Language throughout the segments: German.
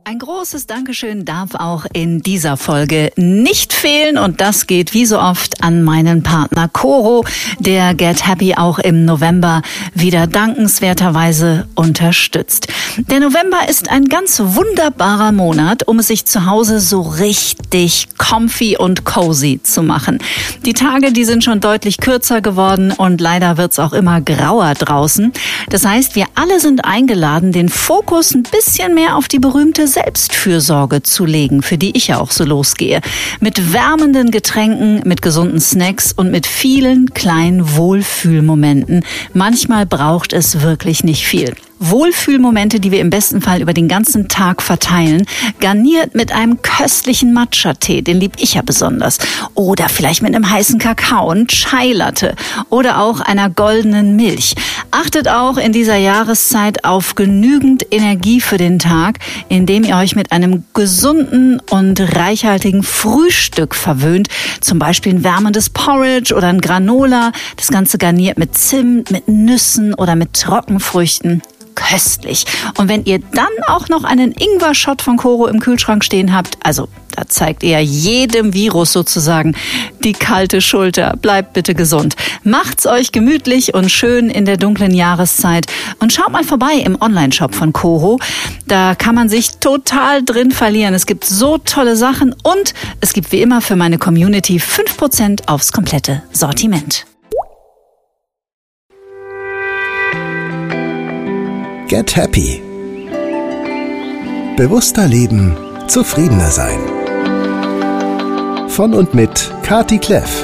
Ein großes Dankeschön darf auch in dieser Folge nicht fehlen und das geht wie so oft an meinen Partner Coro, der Get Happy auch im November wieder dankenswerterweise unterstützt. Der November ist ein ganz wunderbarer Monat, um es sich zu Hause so richtig comfy und cozy zu machen. Die Tage, die sind schon deutlich kürzer geworden und leider wird's auch immer grauer draußen. Das heißt, wir alle sind eingeladen, den Fokus ein bisschen mehr auf die berühmte Selbstfürsorge zu legen, für die ich ja auch so losgehe. Mit wärmenden Getränken, mit gesunden Snacks und mit vielen kleinen Wohlfühlmomenten. Manchmal braucht es wirklich nicht viel. Wohlfühlmomente, die wir im besten Fall über den ganzen Tag verteilen, garniert mit einem köstlichen Matcha-Tee, den lieb ich ja besonders. Oder vielleicht mit einem heißen Kakao, und Chai-Latte oder auch einer goldenen Milch. Achtet auch in dieser Jahreszeit auf genügend Energie für den Tag, indem ihr euch mit einem gesunden und reichhaltigen Frühstück verwöhnt. Zum Beispiel ein wärmendes Porridge oder ein Granola. Das Ganze garniert mit Zimt, mit Nüssen oder mit Trockenfrüchten. Köstlich. Und wenn ihr dann auch noch einen Ingwer-Shot von Coro im Kühlschrank stehen habt, also da zeigt ihr jedem Virus sozusagen die kalte Schulter. Bleibt bitte gesund. Macht's euch gemütlich und schön in der dunklen Jahreszeit und schaut mal vorbei im Online-Shop von Coro. Da kann man sich total drin verlieren. Es gibt so tolle Sachen und es gibt wie immer für meine Community 5% aufs komplette Sortiment. Get Happy. Bewusster leben, zufriedener sein. Von und mit Kati Kleff.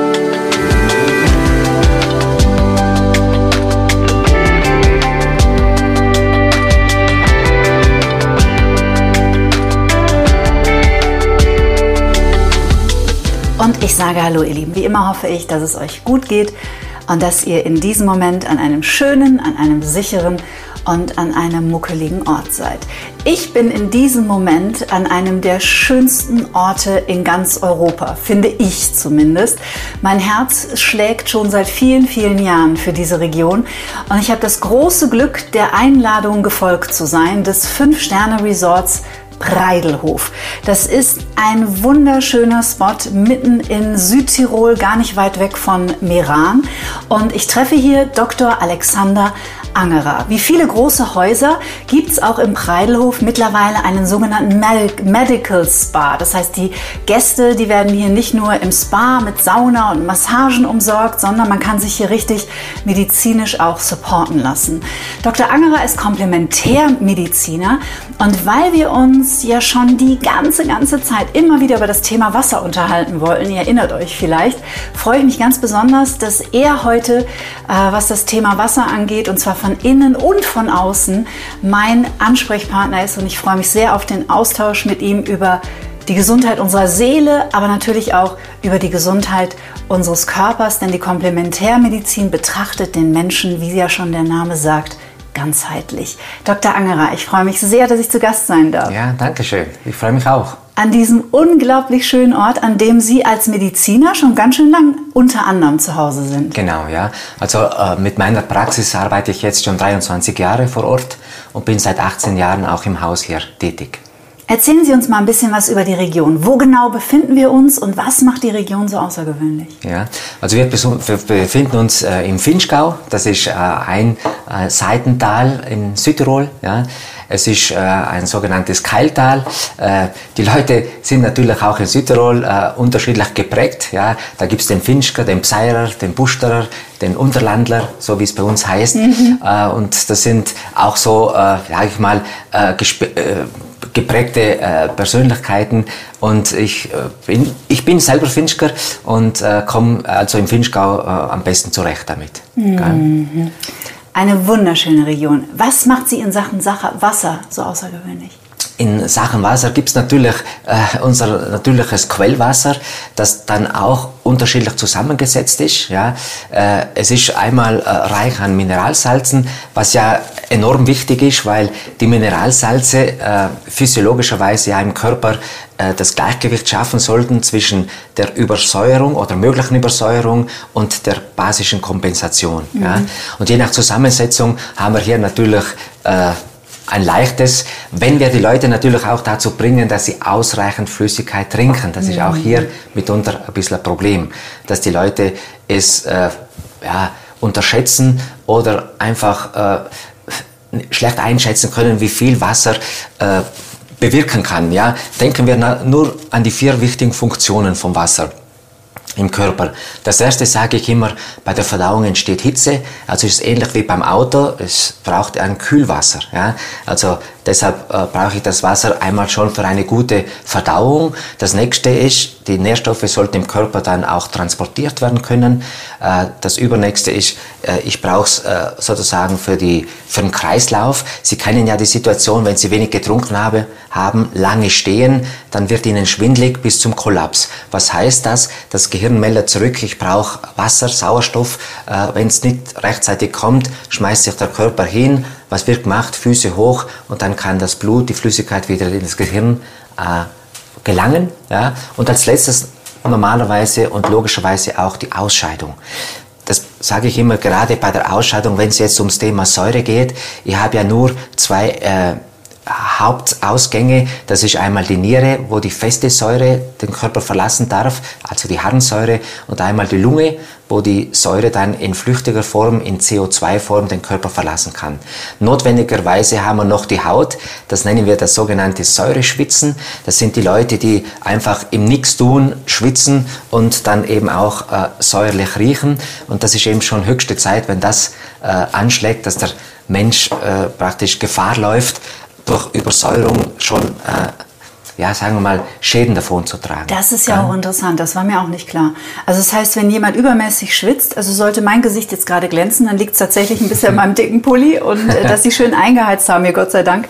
Und ich sage Hallo ihr Lieben. Wie immer hoffe ich, dass es euch gut geht und dass ihr in diesem Moment an einem schönen, an einem sicheren und an einem muckeligen Ort seid. Ich bin in diesem Moment an einem der schönsten Orte in ganz Europa, finde ich zumindest. Mein Herz schlägt schon seit vielen, vielen Jahren für diese Region und ich habe das große Glück, der Einladung gefolgt zu sein, des 5-Sterne-Resorts Preidelhof. Das ist ein wunderschöner Spot mitten in Südtirol, gar nicht weit weg von Meran. Und ich treffe hier Dr. Alexander Angerer. Wie viele große Häuser gibt es auch im Preidelhof mittlerweile einen sogenannten Medical Spa. Das heißt, die Gäste, die werden hier nicht nur im Spa mit Sauna und Massagen umsorgt, sondern man kann sich hier richtig medizinisch auch supporten lassen. Dr. Angerer ist Komplementärmediziner und weil wir uns ja schon die ganze Zeit immer wieder über das Thema Wasser unterhalten wollten, ihr erinnert euch vielleicht, freue ich mich ganz besonders, dass er heute, was das Thema Wasser angeht, und zwar von innen und von außen, mein Ansprechpartner ist und ich freue mich sehr auf den Austausch mit ihm über die Gesundheit unserer Seele, aber natürlich auch über die Gesundheit unseres Körpers, denn die Komplementärmedizin betrachtet den Menschen, wie ja schon der Name sagt, ganzheitlich. Dr. Angerer, ich freue mich sehr, dass ich zu Gast sein darf. Ja, danke schön. Ich freue mich auch. An diesem unglaublich schönen Ort, an dem Sie als Mediziner schon ganz schön lang unter anderem zu Hause sind. Genau, ja. Also mit meiner Praxis arbeite ich jetzt schon 23 Jahre vor Ort und bin seit 18 Jahren auch im Haus hier tätig. Erzählen Sie uns mal ein bisschen was über die Region. Wo genau befinden wir uns und was macht die Region so außergewöhnlich? Ja, also wir befinden uns im Vinschgau. Das ist ein Seitental in Südtirol. Ja. Es ist ein sogenanntes Keiltal. Die Leute sind natürlich auch in Südtirol unterschiedlich geprägt. Ja. Da gibt es den Finchker, den Pseirer, den Busterer, den Unterlandler, so wie es bei uns heißt. Und das sind auch so, sag ich mal, geprägte Persönlichkeiten und ich bin selber Finchker und komme also im Vinschgau am besten zurecht damit. Mhm. Eine wunderschöne Region. Was macht sie in Sachen Wasser so außergewöhnlich? In Sachen Wasser gibt es natürlich unser natürliches Quellwasser, das dann auch unterschiedlich zusammengesetzt ist. Ja. Es ist einmal reich an Mineralsalzen, was ja enorm wichtig ist, weil die Mineralsalze physiologischerweise ja im Körper das Gleichgewicht schaffen sollten zwischen der Übersäuerung oder möglichen Übersäuerung und der basischen Kompensation. Mhm. Ja. Und je nach Zusammensetzung haben wir hier natürlich ein leichtes, wenn wir die Leute natürlich auch dazu bringen, dass sie ausreichend Flüssigkeit trinken. Das ist auch hier mitunter ein bisschen ein Problem, dass die Leute es unterschätzen oder einfach schlecht einschätzen können, wie viel Wasser bewirken kann. Ja? Denken wir nur an die 4 wichtigen Funktionen vom Wasser im Körper. Das erste sage ich immer, bei der Verdauung entsteht Hitze, also ist es ähnlich wie beim Auto, es braucht ein Kühlwasser. Ja? Also deshalb brauche ich das Wasser einmal schon für eine gute Verdauung. Das nächste ist, die Nährstoffe sollten im Körper dann auch transportiert werden können. Das übernächste ist, ich brauche es sozusagen für den Kreislauf. Sie kennen ja die Situation, wenn Sie wenig getrunken haben, lange stehen, dann wird Ihnen schwindelig bis zum Kollaps. Was heißt das? Das Gehirn meldet zurück, ich brauche Wasser, Sauerstoff. Wenn es nicht rechtzeitig kommt, schmeißt sich der Körper hin. Was wird gemacht? Füße hoch und dann kann das Blut, die Flüssigkeit wieder in das Gehirn gelangen. Ja? Und als letztes normalerweise und logischerweise auch die Ausscheidung. Das sage ich immer gerade bei der Ausscheidung, wenn es jetzt ums Thema Säure geht. Ich habe ja nur 2 Hauptausgänge, das ist einmal die Niere, wo die feste Säure den Körper verlassen darf, also die Harnsäure, und einmal die Lunge, wo die Säure dann in flüchtiger Form, in CO2-Form den Körper verlassen kann. Notwendigerweise haben wir noch die Haut, das nennen wir das sogenannte Säureschwitzen. Das sind die Leute, die einfach im Nichtstun schwitzen und dann eben auch säuerlich riechen. Und das ist eben schon höchste Zeit, wenn das anschlägt, dass der Mensch praktisch Gefahr läuft, durch Übersäuerung schon, sagen wir mal, Schäden davon zu tragen. Das ist ja auch interessant, das war mir auch nicht klar. Also das heißt, wenn jemand übermäßig schwitzt, also sollte mein Gesicht jetzt gerade glänzen, dann liegt es tatsächlich ein bisschen an meinem dicken Pulli und dass sie schön eingeheizt haben, mir Gott sei Dank.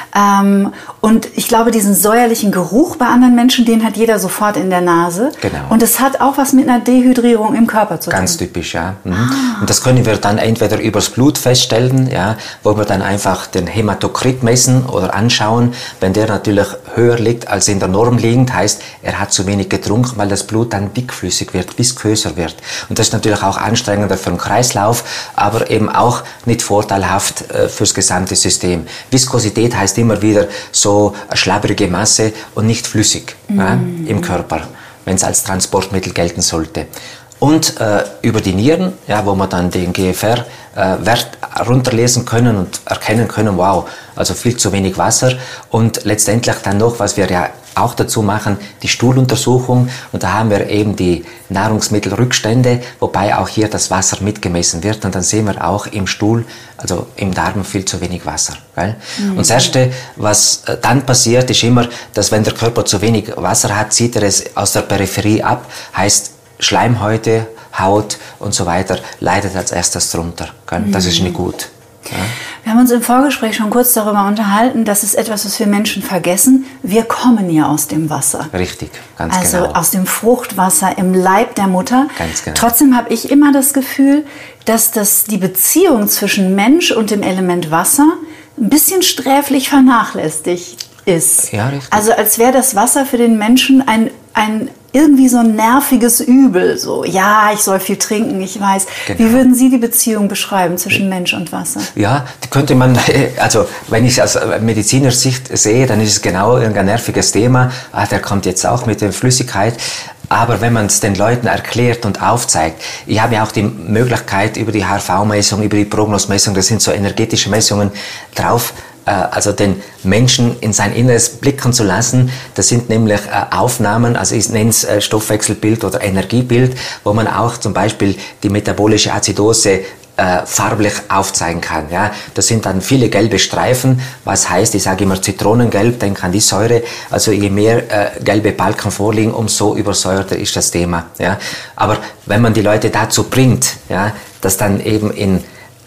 Und ich glaube, diesen säuerlichen Geruch bei anderen Menschen, den hat jeder sofort in der Nase. Genau. Und es hat auch was mit einer Dehydrierung im Körper zu tun. Ganz typisch, ja. Und das können wir dann entweder übers Blut feststellen, ja, wo wir dann einfach den Hämatokrit messen oder anschauen. Wenn der natürlich höher liegt als in der Norm liegend, heißt, er hat zu wenig getrunken, weil das Blut dann dickflüssig wird, visköser wird. Und das ist natürlich auch anstrengender für den Kreislauf, aber eben auch nicht vorteilhaft fürs gesamte System. Viskosität heißt immer wieder so eine schlabbrige Masse und nicht flüssig im Körper, wenn es als Transportmittel gelten sollte. Und über die Nieren, wo wir dann den GFR-Wert runterlesen können und erkennen können, wow, also viel zu wenig Wasser. Und letztendlich dann noch, was wir ja auch dazu machen, die Stuhluntersuchung. Und da haben wir eben die Nahrungsmittelrückstände, wobei auch hier das Wasser mitgemessen wird. Und dann sehen wir auch im Stuhl, also im Darm, viel zu wenig Wasser. Gell? Und das Erste, was dann passiert, ist immer, dass wenn der Körper zu wenig Wasser hat, zieht er es aus der Peripherie ab, heißt Schleimhäute, Haut und so weiter leidet als erstes drunter. Gell? Das ist nicht gut. Ja? Wir haben uns im Vorgespräch schon kurz darüber unterhalten, das ist etwas, was wir Menschen vergessen. Wir kommen ja aus dem Wasser. Richtig, ganz genau. Also aus dem Fruchtwasser im Leib der Mutter. Ganz genau. Trotzdem habe ich immer das Gefühl, dass die Beziehung zwischen Mensch und dem Element Wasser ein bisschen sträflich vernachlässigt ist. Ja, richtig. Also als wäre das Wasser für den Menschen ein irgendwie so ein nerviges Übel. So, ja, ich soll viel trinken, ich weiß. Genau. Wie würden Sie die Beziehung beschreiben zwischen Mensch und Wasser? Ja, die könnte man, also wenn ich es aus Medizinersicht sehe, dann ist es genau irgendein nerviges Thema. Der kommt jetzt auch mit der Flüssigkeit. Aber wenn man es den Leuten erklärt und aufzeigt, ich habe ja auch die Möglichkeit über die HRV-Messung, über die Prognosmessung, das sind so energetische Messungen drauf, also den Menschen in sein Inneres blicken zu lassen. Das sind nämlich Aufnahmen, also ich nenne es Stoffwechselbild oder Energiebild, wo man auch zum Beispiel die metabolische Azidose farblich aufzeigen kann. Ja. Das sind dann viele gelbe Streifen, was heißt, ich sage immer Zitronengelb, denk an die Säure, also je mehr gelbe Balken vorliegen, umso übersäuerter ist das Thema. Ja. Aber wenn man die Leute dazu bringt, ja, das dann eben in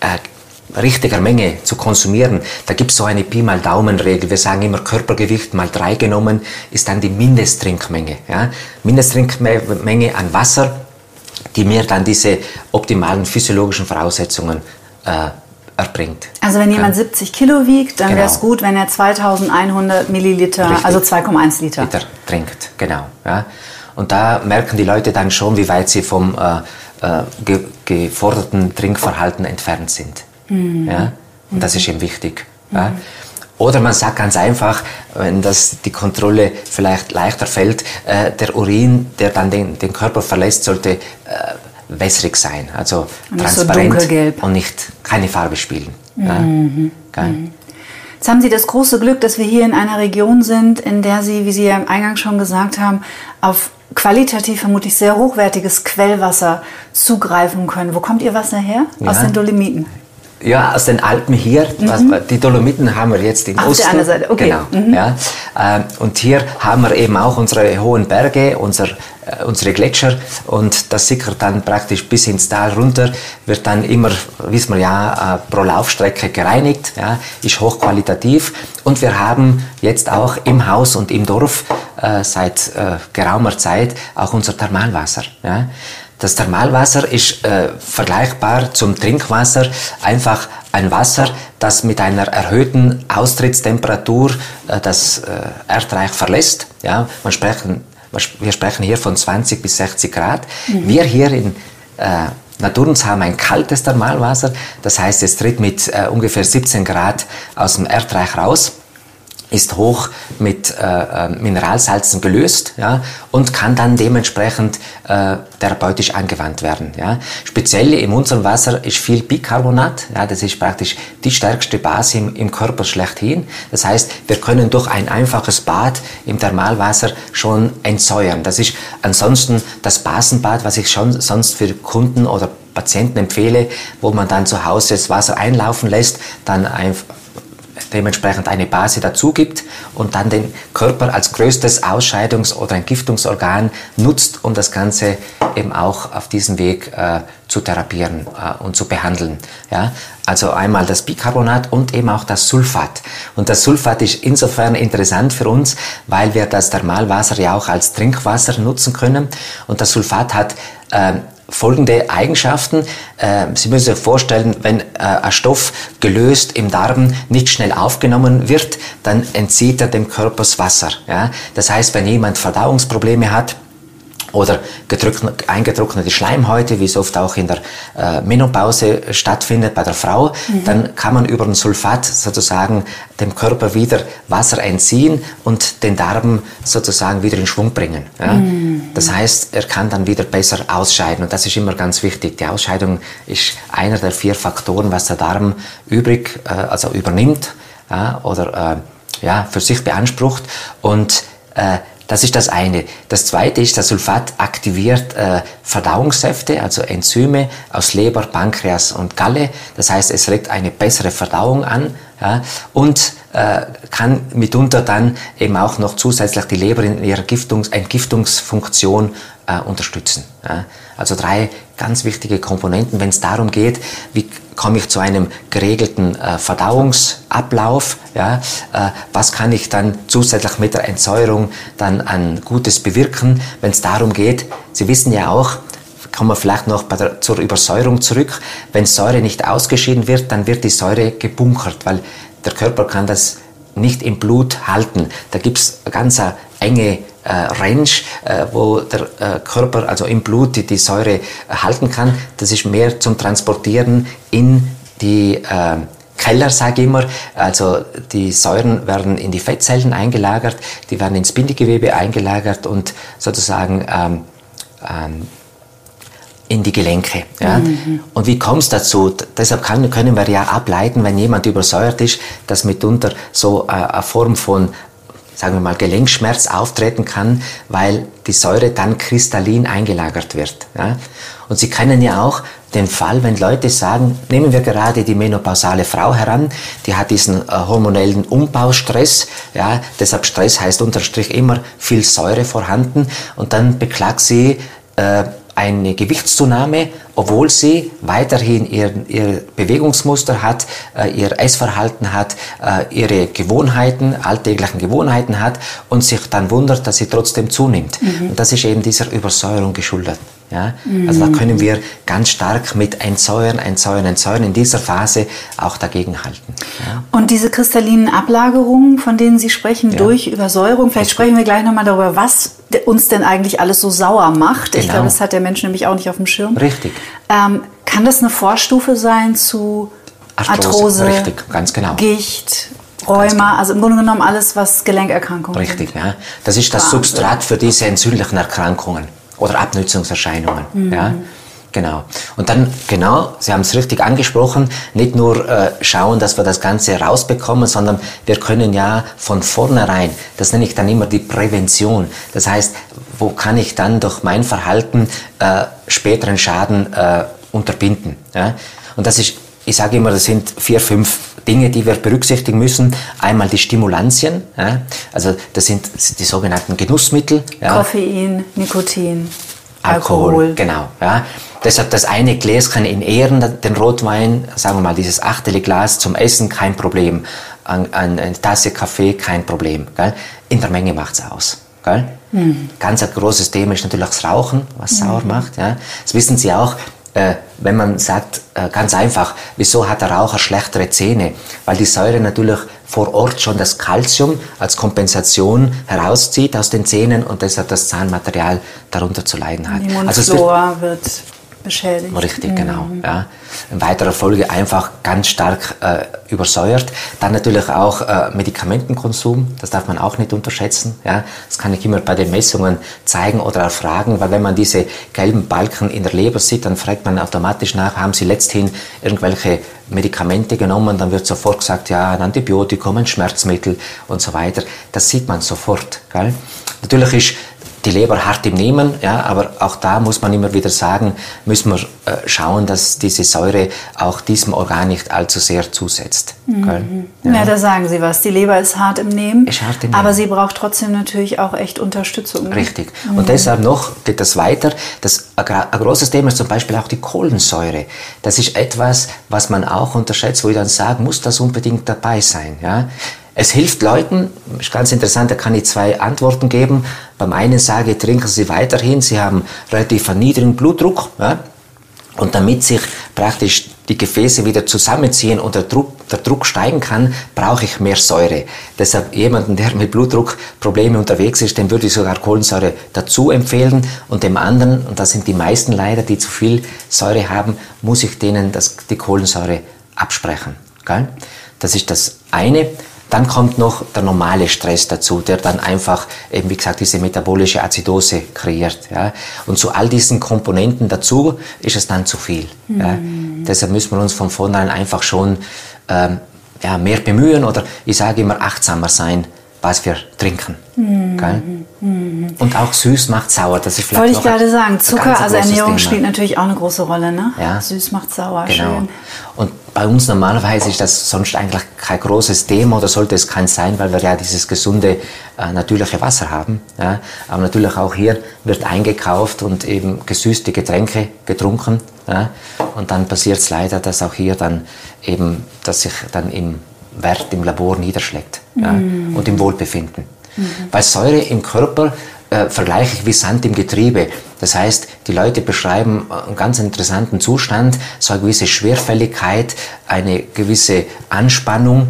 richtiger Menge zu konsumieren, da gibt es so eine Pi mal Daumen-Regel. Wir sagen immer, Körpergewicht mal 3 genommen, ist dann die Mindesttrinkmenge. Ja? Mindesttrinkmenge an Wasser, die mir dann diese optimalen physiologischen Voraussetzungen erbringt. Also wenn jemand 70 Kilo wiegt, dann wäre es gut, wenn er 2100 Milliliter, richtig, also 2,1 Liter trinkt. Genau. Ja? Und da merken die Leute dann schon, wie weit sie vom geforderten Trinkverhalten entfernt sind. Ja? Und das ist eben wichtig. Ja? Oder man sagt ganz einfach, wenn die Kontrolle vielleicht leichter fällt, der Urin, der dann den Körper verlässt, sollte wässrig sein, also transparent so und keine Farbe spielen. Jetzt haben Sie das große Glück, dass wir hier in einer Region sind, in der Sie, wie Sie ja im Eingang schon gesagt haben, auf qualitativ vermutlich sehr hochwertiges Quellwasser zugreifen können. Wo kommt Ihr Wasser her? Aus den Dolomiten? Ja, aus den Alpen hier. Die Dolomiten haben wir jetzt im Osten. Auf der anderen Seite, okay. Genau. Ja. Und hier haben wir eben auch unsere hohen Berge, unsere Gletscher, und das sickert dann praktisch bis ins Tal runter, wird dann immer, wissen wir ja, pro Laufstrecke gereinigt, ja, ist hochqualitativ, und wir haben jetzt auch im Haus und im Dorf seit geraumer Zeit auch unser Thermalwasser. Ja. Das Thermalwasser ist vergleichbar zum Trinkwasser, einfach ein Wasser, das mit einer erhöhten Austrittstemperatur das Erdreich verlässt. Ja, wir sprechen hier von 20 bis 60 Grad. Wir hier in Naturns haben ein kaltes Thermalwasser, das heißt, es tritt mit ungefähr 17 Grad aus dem Erdreich raus, ist hoch mit Mineralsalzen gelöst, ja, und kann dann dementsprechend therapeutisch angewandt werden. Ja. Speziell in unserem Wasser ist viel Bicarbonat, ja, das ist praktisch die stärkste Base im Körper schlechthin. Das heißt, wir können durch ein einfaches Bad im Thermalwasser schon entsäuern. Das ist ansonsten das Basenbad, was ich schon sonst für Kunden oder Patienten empfehle, wo man dann zu Hause das Wasser einlaufen lässt, dann dementsprechend eine Base dazu gibt und dann den Körper als größtes Ausscheidungs- oder Entgiftungsorgan nutzt, um das Ganze eben auch auf diesem Weg zu therapieren und zu behandeln. Ja? Also einmal das Bicarbonat und eben auch das Sulfat. Und das Sulfat ist insofern interessant für uns, weil wir das Thermalwasser ja auch als Trinkwasser nutzen können. Und das Sulfat hat folgende Eigenschaften. Sie müssen sich vorstellen, wenn ein Stoff gelöst im Darm nicht schnell aufgenommen wird, dann entzieht er dem Körper das Wasser. Ja? Das heißt, wenn jemand Verdauungsprobleme hat oder eingetrocknete Schleimhäute, wie es oft auch in der Menopause stattfindet bei der Frau, dann kann man über ein Sulfat sozusagen dem Körper wieder Wasser entziehen und den Darm sozusagen wieder in Schwung bringen. Ja? Das heißt, er kann dann wieder besser ausscheiden, und das ist immer ganz wichtig. Die Ausscheidung ist einer der 4 Faktoren, was der Darm übernimmt, ja, oder für sich beansprucht, und das ist das eine. Das zweite ist, das Sulfat aktiviert Verdauungssäfte, also Enzyme aus Leber, Pankreas und Galle. Das heißt, es regt eine bessere Verdauung an, ja, und kann mitunter dann eben auch noch zusätzlich die Leber in ihrer Entgiftungsfunktion unterstützen. Ja. Also 3 ganz wichtige Komponenten, wenn es darum geht, wie komme ich zu einem geregelten Verdauungsablauf, ja, was kann ich dann zusätzlich mit der Entsäuerung dann an Gutes bewirken, wenn es darum geht, Sie wissen ja auch, kommen wir vielleicht noch zur Übersäuerung zurück, wenn Säure nicht ausgeschieden wird, dann wird die Säure gebunkert, weil der Körper kann das nicht im Blut halten. Da gibt es ganz enge Range, wo der Körper, also im Blut, die Säure halten kann. Das ist mehr zum Transportieren in die Keller, sage ich immer. Also die Säuren werden in die Fettzellen eingelagert, die werden ins Bindegewebe eingelagert und sozusagen in die Gelenke. Ja? Und wie kommt es dazu? Deshalb können wir ja ableiten, wenn jemand übersäuert ist, dass mitunter so eine Form von, sagen wir mal, Gelenkschmerz auftreten kann, weil die Säure dann kristallin eingelagert wird. Ja? Und Sie kennen ja auch den Fall, wenn Leute sagen, nehmen wir gerade die menopausale Frau heran, die hat diesen hormonellen Umbaustress, ja? Deshalb Stress heißt unterm Strich immer viel Säure vorhanden, und dann beklagt sie eine Gewichtszunahme, obwohl sie weiterhin ihr Bewegungsmuster hat, ihr Essverhalten hat, ihre Gewohnheiten, alltäglichen Gewohnheiten hat, und sich dann wundert, dass sie trotzdem zunimmt. Und das ist eben dieser Übersäuerung geschuldet. Ja? Also da können wir ganz stark mit Entsäuern in dieser Phase auch dagegen halten. Ja? Und diese kristallinen Ablagerungen, von denen Sie sprechen, durch Übersäuerung, vielleicht sprechen wir gleich nochmal darüber, was uns denn eigentlich alles so sauer macht. Genau. Ich glaube, das hat der Mensch nämlich auch nicht auf dem Schirm. Richtig. Kann das eine Vorstufe sein zu Arthrose, richtig, ganz genau. Gicht, Rheuma, also im Grunde genommen alles, was Gelenkerkrankungen Richtig, sind. ja. Das ist das Substrat für diese entzündlichen Erkrankungen oder Abnützungserscheinungen. Ja. Genau. Und dann, genau, Sie haben es richtig angesprochen, nicht nur schauen, dass wir das Ganze rausbekommen, sondern wir können ja von vornherein, das nenne ich dann immer die Prävention. Das heißt, wo kann ich dann durch mein Verhalten späteren Schaden unterbinden? Ja? Und das ist, ich sage immer, das sind 4, 5 Dinge, die wir berücksichtigen müssen. Einmal die Stimulantien, ja? Also das sind die sogenannten Genussmittel. Ja? Koffein, Nikotin, Alkohol. Genau. Ja. Deshalb das eine Gläschen in Ehren, den Rotwein, sagen wir mal dieses 8. Glas zum Essen, kein Problem. Eine Tasse Kaffee, kein Problem. Gell? In der Menge macht's aus. Gell? Ganz ein großes Thema ist natürlich das Rauchen, was sauer macht. Ja. Das wissen Sie auch. Wenn man sagt, ganz einfach, wieso hat der Raucher schlechtere Zähne? Weil die Säure natürlich vor Ort schon das Calcium als Kompensation herauszieht aus den Zähnen und deshalb das Zahnmaterial darunter zu leiden hat. Die Mundflora wird beschädigt. Richtig, genau. Ja. In weiterer Folge einfach ganz stark übersäuert. Dann natürlich auch Medikamentenkonsum, das darf man auch nicht unterschätzen. Ja. Das kann ich immer bei den Messungen zeigen oder auch fragen, weil wenn man diese gelben Balken in der Leber sieht, dann fragt man automatisch nach, haben Sie letzthin irgendwelche Medikamente genommen, dann wird sofort gesagt, ja, ein Antibiotikum, ein Schmerzmittel und so weiter. Das sieht man sofort. Gell? Natürlich ist die Leber hart im Nehmen, ja, aber auch da muss man immer wieder sagen, müssen wir schauen, dass diese Säure auch diesem Organ nicht allzu sehr zusetzt. Ja, da sagen Sie was. Die Leber ist hart im Nehmen, ist hart im Nehmen. Aber sie braucht trotzdem natürlich auch echt Unterstützung. Richtig. Und deshalb noch geht das weiter. Ein großes Thema ist zum Beispiel auch die Kohlensäure. Das ist etwas, was man auch unterschätzt, wo ich dann sage, muss das unbedingt dabei sein. Ja? Es hilft Leuten, ist ganz interessant, da kann ich 2 Antworten geben. Beim einen sage ich, trinken Sie weiterhin, Sie haben relativ einen niedrigen Blutdruck. Ja? Und damit sich praktisch die Gefäße wieder zusammenziehen und der Druck steigen kann, brauche ich mehr Säure. Deshalb jemanden, der mit Blutdruckproblemen unterwegs ist, dem würde ich sogar Kohlensäure dazu empfehlen. Und dem anderen, und das sind die meisten leider, die zu viel Säure haben, muss ich denen die Kohlensäure absprechen. Gell? Das ist das eine. Dann kommt noch der normale Stress dazu, der dann einfach, eben wie gesagt, diese metabolische Azidose kreiert. Ja. Und zu all diesen Komponenten dazu ist es dann zu viel. Ja. Deshalb müssen wir uns von vornherein einfach schon mehr bemühen oder ich sage immer achtsamer sein, was wir trinken. Und auch süß macht sauer. Das ist vielleicht wollte ich gerade sagen, Zucker, also Ernährung Thema. Spielt natürlich auch eine große Rolle. Ne? Ja. Süß macht sauer, genau. Schön. Und bei uns normalerweise ist das sonst eigentlich kein großes Thema oder sollte es kein sein, weil wir ja dieses gesunde, natürliche Wasser haben. Ja. Aber natürlich auch hier wird eingekauft und eben gesüßte Getränke getrunken. Ja. Und dann passiert es leider, dass auch hier dann eben, dass sich dann im Wert im Labor niederschlägt ja, und im Wohlbefinden. Weil Säure im Körper vergleiche ich wie Sand im Getriebe. Das heißt, die Leute beschreiben einen ganz interessanten Zustand, so eine gewisse Schwerfälligkeit, eine gewisse Anspannung,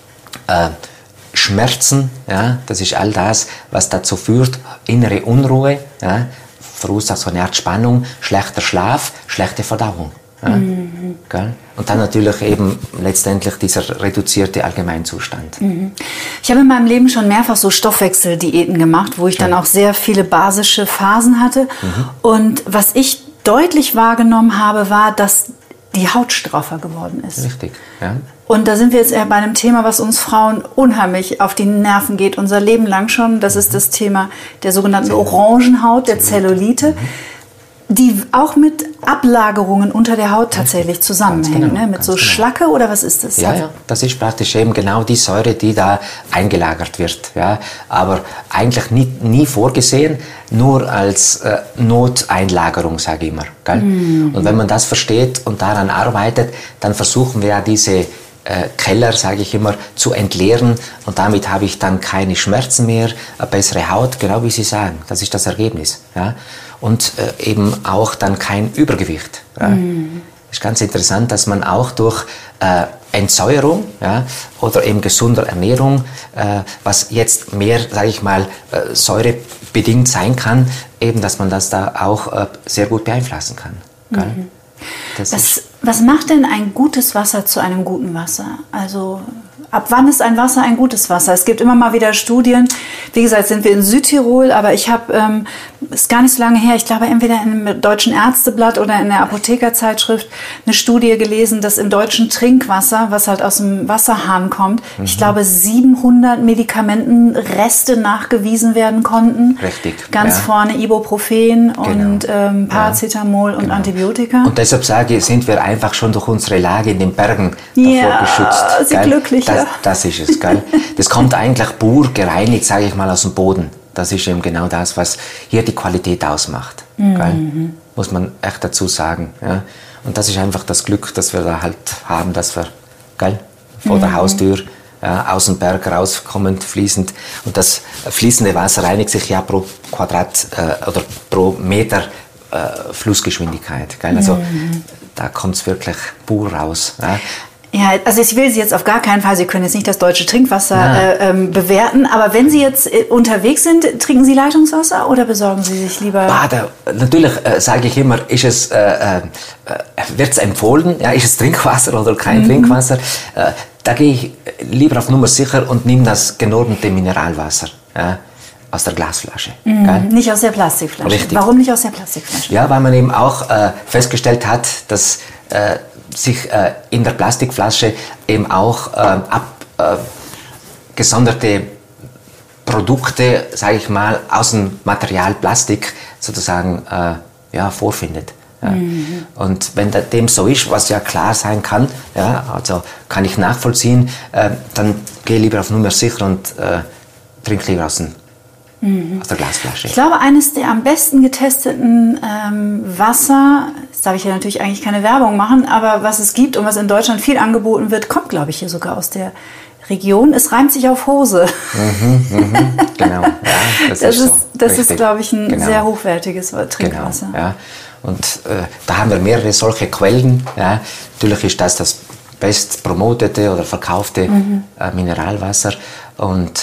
Schmerzen, ja, das ist all das, was dazu führt, innere Unruhe, ja, verursacht so eine Art Spannung, schlechter Schlaf, schlechte Verdauung. Ja, gell? Und dann natürlich eben letztendlich dieser reduzierte Allgemeinzustand. Ich habe in meinem Leben schon mehrfach so Stoffwechseldiäten gemacht, wo ich dann auch sehr viele basische Phasen hatte. Und was ich deutlich wahrgenommen habe, war, dass die Haut straffer geworden ist. Richtig, ja. Und da sind wir jetzt eher bei einem Thema, was uns Frauen unheimlich auf die Nerven geht, unser Leben lang schon. Das ist das Thema der sogenannten Orangenhaut, der Zellulite, die auch mit Ablagerungen unter der Haut tatsächlich zusammenhängen. Genau, ne? Mit so Schlacke oder was ist das? Ja, das ist praktisch eben genau die Säure, die da eingelagert wird. Ja. Aber eigentlich nie vorgesehen, nur als Noteinlagerung, sage ich immer. Gell? Und wenn man das versteht und daran arbeitet, dann versuchen wir ja diese Keller, sage ich immer, zu entleeren und damit habe ich dann keine Schmerzen mehr, eine bessere Haut, genau wie Sie sagen. Das ist das Ergebnis. Ja. Und eben auch dann kein Übergewicht. Ja. Ist ganz interessant, dass man auch durch Entsäuerung ja, oder eben gesunder Ernährung, was jetzt mehr, sage ich mal, säurebedingt sein kann, eben, dass man das da auch sehr gut beeinflussen kann. Was macht denn ein gutes Wasser zu einem guten Wasser? Also Ab wann ist ein Wasser ein gutes Wasser? Es gibt immer mal wieder Studien. Wie gesagt, sind wir in Südtirol, aber ich habe, ist gar nicht so lange her, ich glaube entweder im Deutschen Ärzteblatt oder in der Apothekerzeitschrift eine Studie gelesen, dass im deutschen Trinkwasser, was halt aus dem Wasserhahn kommt, ich glaube 700 Medikamentenreste nachgewiesen werden konnten. Richtig. Ganz vorne Ibuprofen und Paracetamol und Antibiotika. Und deshalb sage ich, sind wir einfach schon durch unsere Lage in den Bergen davor geschützt. Sie glücklich, das ist es, gell? Das kommt eigentlich pur gereinigt, sage ich mal, aus dem Boden. Das ist eben genau das, was hier die Qualität ausmacht. Gell? Muss man echt dazu sagen. Ja? Und das ist einfach das Glück, das wir da halt haben, dass wir, gell, vor der Haustür aus dem Berg rauskommend, fließend. Und das fließende Wasser reinigt sich ja pro Quadrat oder pro Meter Flussgeschwindigkeit. Gell? Also da kommt es wirklich pur raus. Ja? Ja, also ich will Sie jetzt auf gar keinen Fall, Sie können jetzt nicht das deutsche Trinkwasser bewerten, aber wenn Sie jetzt unterwegs sind, trinken Sie Leitungswasser oder besorgen Sie sich lieber... Natürlich sage ich immer, wird es empfohlen, ja, ist es Trinkwasser oder kein Trinkwasser? Da gehe ich lieber auf Nummer sicher und nehme das genormte Mineralwasser. Ja, aus der Glasflasche. Nicht aus der Plastikflasche. Richtig. Warum nicht aus der Plastikflasche? Ja, weil man eben auch festgestellt hat, dass sich in der Plastikflasche eben auch gesonderte Produkte, sage ich mal, aus dem Material Plastik sozusagen vorfindet. Ja. Und wenn dem so ist, was ja klar sein kann, ja, also kann ich nachvollziehen, dann gehe ich lieber auf Nummer sicher und trinke lieber aus der Glasflasche. Ich glaube, eines der am besten getesteten Wasser, jetzt darf ich ja natürlich eigentlich keine Werbung machen, aber was es gibt und was in Deutschland viel angeboten wird, kommt, glaube ich, hier sogar aus der Region. Es reimt sich auf Hose. Genau. Ja, das ist, glaube ich, ein sehr hochwertiges Trinkwasser. Genau, ja. Und da haben wir mehrere solche Quellen. Ja. Natürlich ist das best promotete oder verkaufte Mineralwasser. Und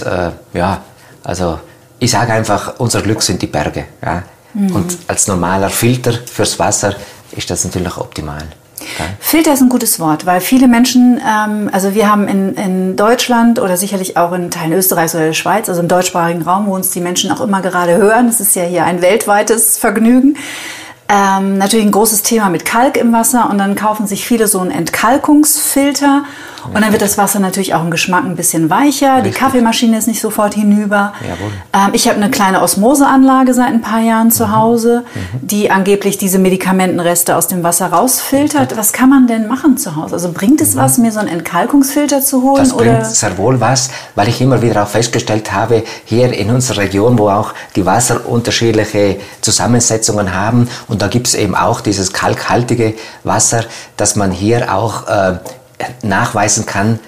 also ich sage einfach, unser Glück sind die Berge. Ja? Und als normaler Filter fürs Wasser ist das natürlich optimal. Ja? Filter ist ein gutes Wort, weil viele Menschen, also wir haben in Deutschland oder sicherlich auch in Teilen Österreichs oder der Schweiz, also im deutschsprachigen Raum, wo uns die Menschen auch immer gerade hören, das ist ja hier ein weltweites Vergnügen, natürlich ein großes Thema mit Kalk im Wasser und dann kaufen sich viele so einen Entkalkungsfilter und dann wird das Wasser natürlich auch im Geschmack ein bisschen weicher. Richtig. Die Kaffeemaschine ist nicht sofort hinüber. Ich habe eine kleine Osmoseanlage seit ein paar Jahren zu Hause, die angeblich diese Medikamentenreste aus dem Wasser rausfiltert. Was kann man denn machen zu Hause? Also bringt es was, mir so einen Entkalkungsfilter zu holen? Das bringt sehr wohl was, weil ich immer wieder auch festgestellt habe, hier in unserer Region, wo auch die Wasser unterschiedliche Zusammensetzungen haben und da gibt es eben auch dieses kalkhaltige Wasser, dass man hier auch nachweisen kann.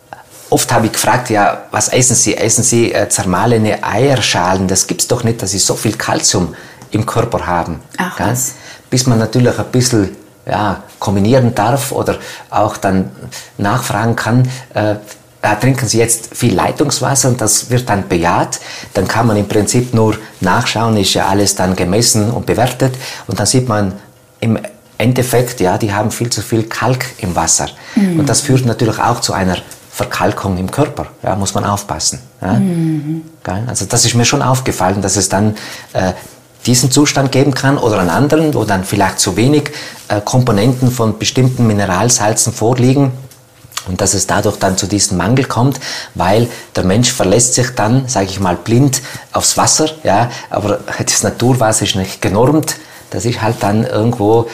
Oft habe ich gefragt, ja, was essen Sie? Essen Sie zermahlene Eierschalen? Das gibt es doch nicht, dass Sie so viel Kalzium im Körper haben. Ach, was? Bis man natürlich ein bisschen kombinieren darf oder auch dann nachfragen kann, trinken Sie jetzt viel Leitungswasser und das wird dann bejaht. Dann kann man im Prinzip nur nachschauen, ist ja alles dann gemessen und bewertet und dann sieht man im Endeffekt, ja, die haben viel zu viel Kalk im Wasser. Und das führt natürlich auch zu einer Verkalkung im Körper. Ja, muss man aufpassen. Ja. Also das ist mir schon aufgefallen, dass es dann diesen Zustand geben kann oder einen anderen, wo dann vielleicht zu wenig Komponenten von bestimmten Mineralsalzen vorliegen. Und dass es dadurch dann zu diesem Mangel kommt, weil der Mensch verlässt sich dann, sage ich mal, blind aufs Wasser. Ja, aber das Naturwasser ist nicht genormt. Das ist halt dann irgendwo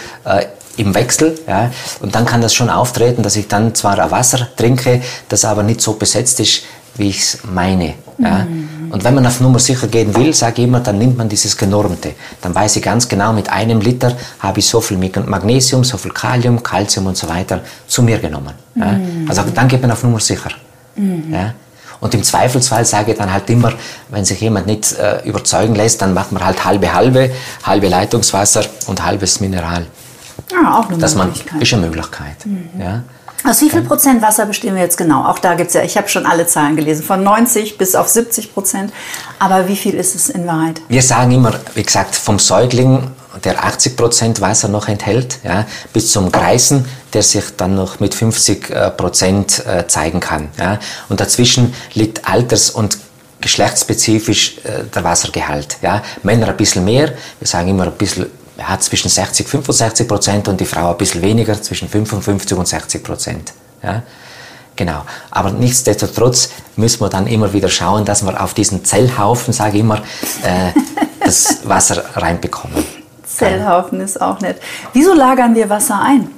im Wechsel. Ja? Und dann kann das schon auftreten, dass ich dann zwar ein Wasser trinke, das aber nicht so besetzt ist, wie ich es meine. Ja? Und wenn man auf Nummer sicher gehen will, sage ich immer, dann nimmt man dieses Genormte. Dann weiß ich ganz genau, mit einem Liter habe ich so viel Magnesium, so viel Kalium, Calcium und so weiter zu mir genommen. Ja? Also dann geht man auf Nummer sicher. Ja? Und im Zweifelsfall sage ich dann halt immer, wenn sich jemand nicht überzeugen lässt, dann macht man halt halbe Leitungswasser und halbes Mineral. Auch eine Möglichkeit. Ist eine Möglichkeit. Ja. Aus wie viel Prozent Wasser bestehen wir jetzt genau? Auch da gibt es ja, ich habe schon alle Zahlen gelesen, von 90 bis auf 70%. Aber wie viel ist es in Wahrheit? Wir sagen immer, wie gesagt, vom Säugling der 80% Wasser noch enthält, ja, bis zum Greisen, der sich dann noch mit 50% zeigen kann. Ja. Und dazwischen liegt alters- und geschlechtsspezifisch der Wassergehalt. Ja. Männer ein bisschen mehr, wir sagen immer ein bisschen, ja, zwischen 60-65% und die Frau ein bisschen weniger, zwischen 55 und 60%. Ja. Genau. Aber nichtsdestotrotz müssen wir dann immer wieder schauen, dass wir auf diesen Zellhaufen, sage ich immer, das Wasser reinbekommen. Zellhaufen ist auch nett. Wieso lagern wir Wasser ein?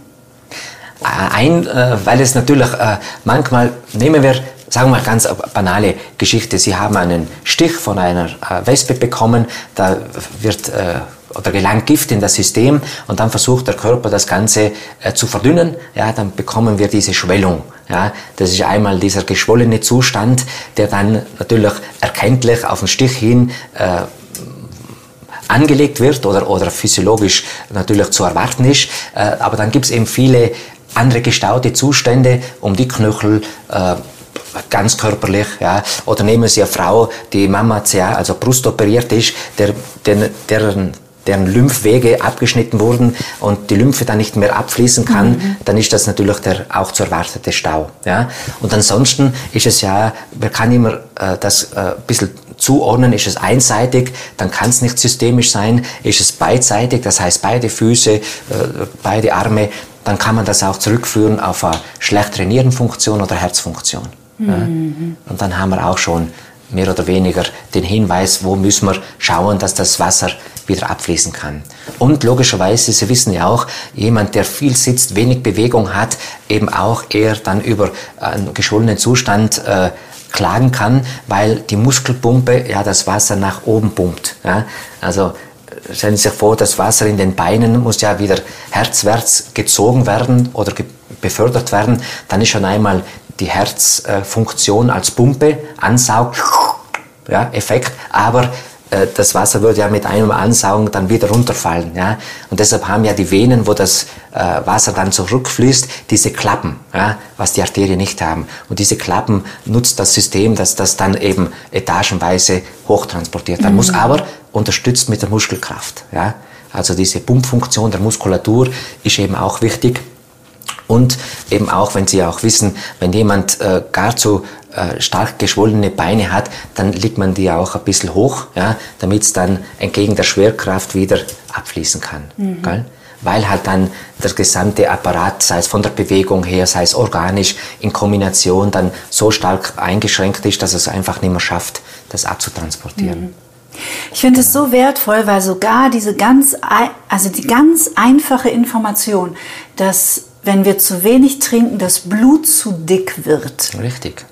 Weil es natürlich manchmal, nehmen wir, sagen wir mal ganz banale Geschichte, Sie haben einen Stich von einer Wespe bekommen, da wird oder gelangt Gift in das System und dann versucht der Körper das Ganze zu verdünnen, ja, dann bekommen wir diese Schwellung. Ja, das ist einmal dieser geschwollene Zustand, der dann natürlich erkenntlich auf den Stich hin angelegt wird oder physiologisch natürlich zu erwarten ist, aber dann gibt es eben viele andere gestaute Zustände um die Knöchel, ganz körperlich, ja. Oder nehmen Sie eine Frau, die Mammatia, also brustoperiert ist, deren Lymphwege abgeschnitten wurden und die Lymphe dann nicht mehr abfließen kann, dann ist das natürlich der auch zu erwartete Stau. Ja. Und ansonsten ist es ja, man kann immer das ein bisschen zuordnen, ist es einseitig, dann kann es nicht systemisch sein, ist es beidseitig, das heißt beide Füße, beide Arme, dann kann man das auch zurückführen auf eine schlechtere Nierenfunktion oder Herzfunktion. Ja. Und dann haben wir auch schon mehr oder weniger den Hinweis, wo müssen wir schauen, dass das Wasser wieder abfließen kann. Und logischerweise, Sie wissen ja auch, jemand, der viel sitzt, wenig Bewegung hat, eben auch eher dann über einen geschwollenen Zustand klagen kann, weil die Muskelpumpe ja das Wasser nach oben pumpt. Ja? Also stellen Sie sich vor, das Wasser in den Beinen muss ja wieder herzwärts gezogen werden oder befördert werden. Dann ist schon einmal die Herzfunktion als Pumpe, Ansaugt, ja, Effekt, aber das Wasser würde ja mit einem Ansaugen dann wieder runterfallen. Ja? Und deshalb haben ja die Venen, wo das Wasser dann zurückfließt, diese Klappen, ja, was die Arterien nicht haben. Und diese Klappen nutzt das System, dass das dann eben etagenweise hochtransportiert werden muss, aber unterstützt mit der Muskelkraft. Ja? Also diese Pumpfunktion der Muskulatur ist eben auch wichtig. Und eben auch, wenn Sie auch wissen, wenn jemand gar zu stark geschwollene Beine hat, dann legt man die auch ein bisschen hoch, ja, damit es dann entgegen der Schwerkraft wieder abfließen kann. Gell? Weil halt dann der gesamte Apparat, sei es von der Bewegung her, sei es organisch, in Kombination dann so stark eingeschränkt ist, dass es einfach nicht mehr schafft, das abzutransportieren. Ich finde es so wertvoll, weil sogar die ganz einfache Information, dass wenn wir zu wenig trinken, das Blut zu dick wird. Richtig.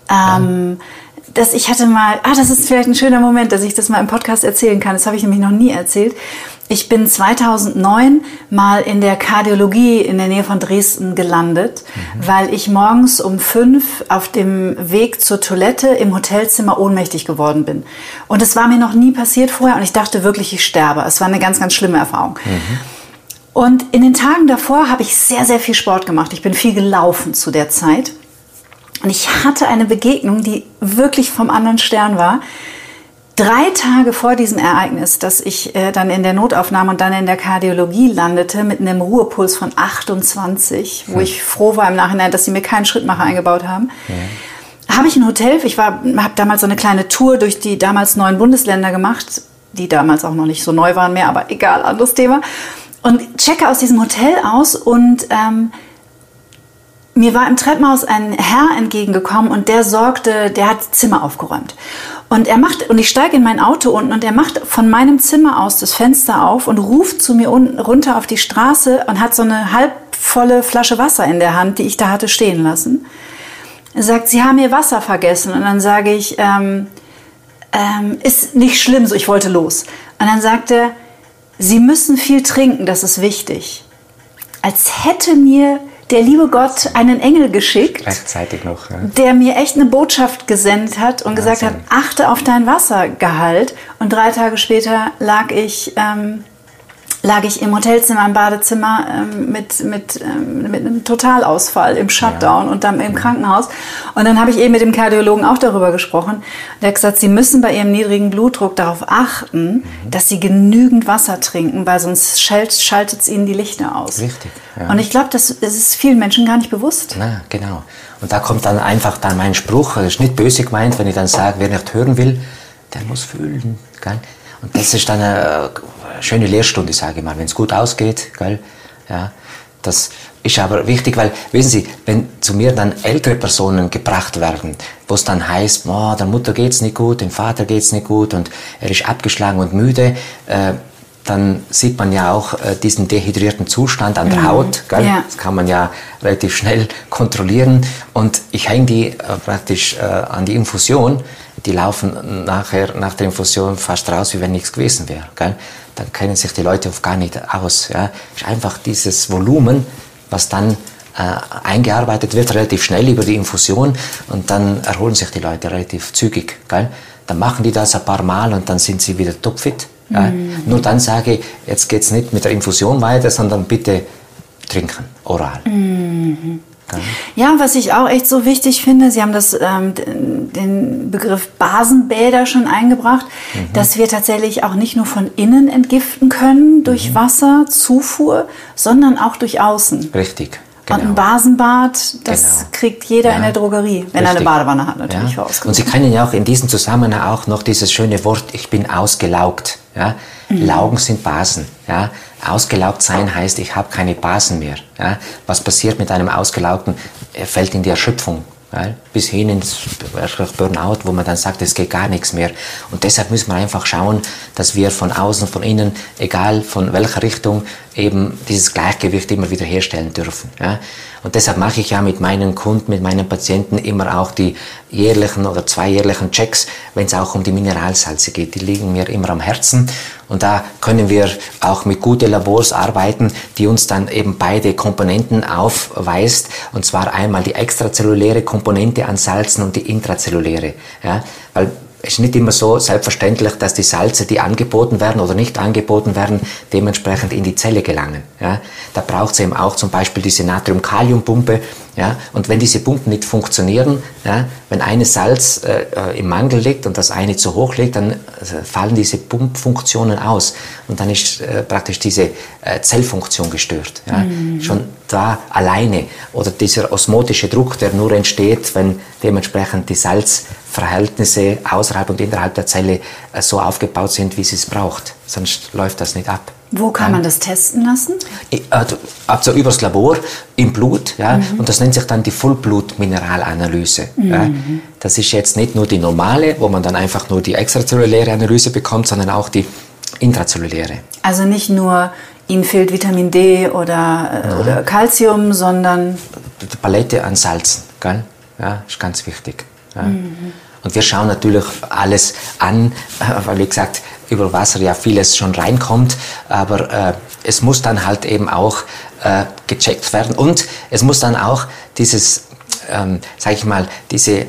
Das ist vielleicht ein schöner Moment, dass ich das mal im Podcast erzählen kann. Das habe ich nämlich noch nie erzählt. Ich bin 2009 mal in der Kardiologie in der Nähe von Dresden gelandet, weil ich morgens um 5 auf dem Weg zur Toilette im Hotelzimmer ohnmächtig geworden bin. Und es war mir noch nie passiert vorher und ich dachte wirklich, ich sterbe. Es war eine ganz, ganz schlimme Erfahrung. Und in den Tagen davor habe ich sehr, sehr viel Sport gemacht. Ich bin viel gelaufen zu der Zeit. Und ich hatte eine Begegnung, die wirklich vom anderen Stern war. 3 Tage vor diesem Ereignis, dass ich dann in der Notaufnahme und dann in der Kardiologie landete mit einem Ruhepuls von 28, wo ich froh war im Nachhinein, dass sie mir keinen Schrittmacher eingebaut haben, habe ich ein Hotel, habe damals so eine kleine Tour durch die damals 9 Bundesländer gemacht, die damals auch noch nicht so neu waren mehr, aber egal, anderes Thema. Und checke aus diesem Hotel aus und mir war im Treppenhaus ein Herr entgegengekommen und der hat Zimmer aufgeräumt. Und ich steige in mein Auto unten und er macht von meinem Zimmer aus das Fenster auf und ruft zu mir unten runter auf die Straße und hat so eine halbvolle Flasche Wasser in der Hand, die ich da hatte stehen lassen. Er sagt, Sie haben Ihr Wasser vergessen. Und dann sage ich, ist nicht schlimm, so ich wollte los. Und dann sagt er, Sie müssen viel trinken, das ist wichtig. Als hätte mir der liebe Gott einen Engel geschickt, rechtzeitig noch, ja, der mir echt eine Botschaft gesendet hat und gesagt hat, achte auf dein Wassergehalt. Und 3 Tage später lag ich lag ich im Hotelzimmer, im Badezimmer mit einem Totalausfall im Shutdown und dann im Krankenhaus. Und dann habe ich eben mit dem Kardiologen auch darüber gesprochen. Der hat gesagt, Sie müssen bei Ihrem niedrigen Blutdruck darauf achten, dass Sie genügend Wasser trinken, weil sonst schaltet es Ihnen die Lichter aus. Richtig. Ja. Und ich glaube, das ist vielen Menschen gar nicht bewusst. Na, genau. Und da kommt dann einfach mein Spruch, das ist nicht böse gemeint, wenn ich dann sage, wer nicht hören will, der muss fühlen. Gell? Und das ist dann eine schöne Lehrstunde, sage ich mal, wenn es gut ausgeht. Gell? Ja, das ist aber wichtig, weil, wissen Sie, wenn zu mir dann ältere Personen gebracht werden, wo es dann heißt, oh, der Mutter geht's nicht gut, dem Vater geht's nicht gut und er ist abgeschlagen und müde, dann sieht man ja auch diesen dehydrierten Zustand an der Haut. Gell? Ja. Das kann man ja relativ schnell kontrollieren. Und ich hänge die praktisch an die Infusion. Die laufen nachher nach der Infusion fast raus, wie wenn nichts gewesen wäre. Gell? Dann kennen sich die Leute oft gar nicht aus. Ja? Es ist einfach dieses Volumen, was dann eingearbeitet wird, relativ schnell über die Infusion. Und dann erholen sich die Leute relativ zügig. Gell? Dann machen die das ein paar Mal und dann sind sie wieder topfit. Ja? Nur dann sage ich, jetzt geht es nicht mit der Infusion weiter, sondern bitte trinken, oral. Ja, was ich auch echt so wichtig finde, Sie haben den Begriff Basenbäder schon eingebracht, dass wir tatsächlich auch nicht nur von innen entgiften können durch Wasserzufuhr, sondern auch durch außen. Richtig. Genau. Und ein Basenbad, das kriegt jeder in der Drogerie, wenn er eine Badewanne hat, natürlich vorausgesetzt. Und Sie kennen ja auch in diesem Zusammenhang auch noch dieses schöne Wort, ich bin ausgelaugt. Ja? Laugen sind Basen. Ja? Ausgelaugt sein heißt, ich habe keine Basen mehr. Ja? Was passiert mit einem Ausgelaugten? Er fällt in die Erschöpfung. Ja? Bis hin ins Burnout, wo man dann sagt, es geht gar nichts mehr. Und deshalb müssen wir einfach schauen, dass wir von außen, von innen, egal von welcher Richtung, eben dieses Gleichgewicht immer wieder herstellen dürfen. Ja? Und deshalb mache ich ja mit meinen Kunden, mit meinen Patienten immer auch die jährlichen oder zweijährlichen Checks, wenn es auch um die Mineralsalze geht. Die liegen mir immer am Herzen. Und da können wir auch mit guten Labors arbeiten, die uns dann eben beide Komponenten aufweist. Und zwar einmal die extrazelluläre Komponente an Salzen und die intrazelluläre. Ja? Weil es ist nicht immer so selbstverständlich, dass die Salze, die angeboten werden oder nicht angeboten werden, dementsprechend in die Zelle gelangen. Ja? Da braucht es eben auch zum Beispiel diese Natrium-Kalium-Pumpe. Ja? Und wenn diese Pumpen nicht funktionieren, ja, wenn eine Salz im Mangel liegt und das eine zu hoch liegt, dann fallen diese Pumpfunktionen aus. Und dann ist praktisch diese Zellfunktion gestört. Ja? Schon da alleine. Oder dieser osmotische Druck, der nur entsteht, wenn dementsprechend die Salzverhältnisse außerhalb und innerhalb der Zelle so aufgebaut sind, wie sie es braucht. Sonst läuft das nicht ab. Wo kann man das testen lassen? Also übers Labor, im Blut. Ja? Und das nennt sich dann die Vollblut-Mineralanalyse. Ja? Das ist jetzt nicht nur die normale, wo man dann einfach nur die extrazelluläre Analyse bekommt, sondern auch die intrazelluläre. Also nicht nur, Ihnen fehlt Vitamin D oder Calcium, sondern... Die Palette an Salzen, gell? Ja, ist ganz wichtig. Ja. Und wir schauen natürlich alles an, weil wie gesagt, über Wasser ja vieles schon reinkommt, aber es muss dann halt eben auch gecheckt werden und es muss dann auch dieses, sag ich mal, dieses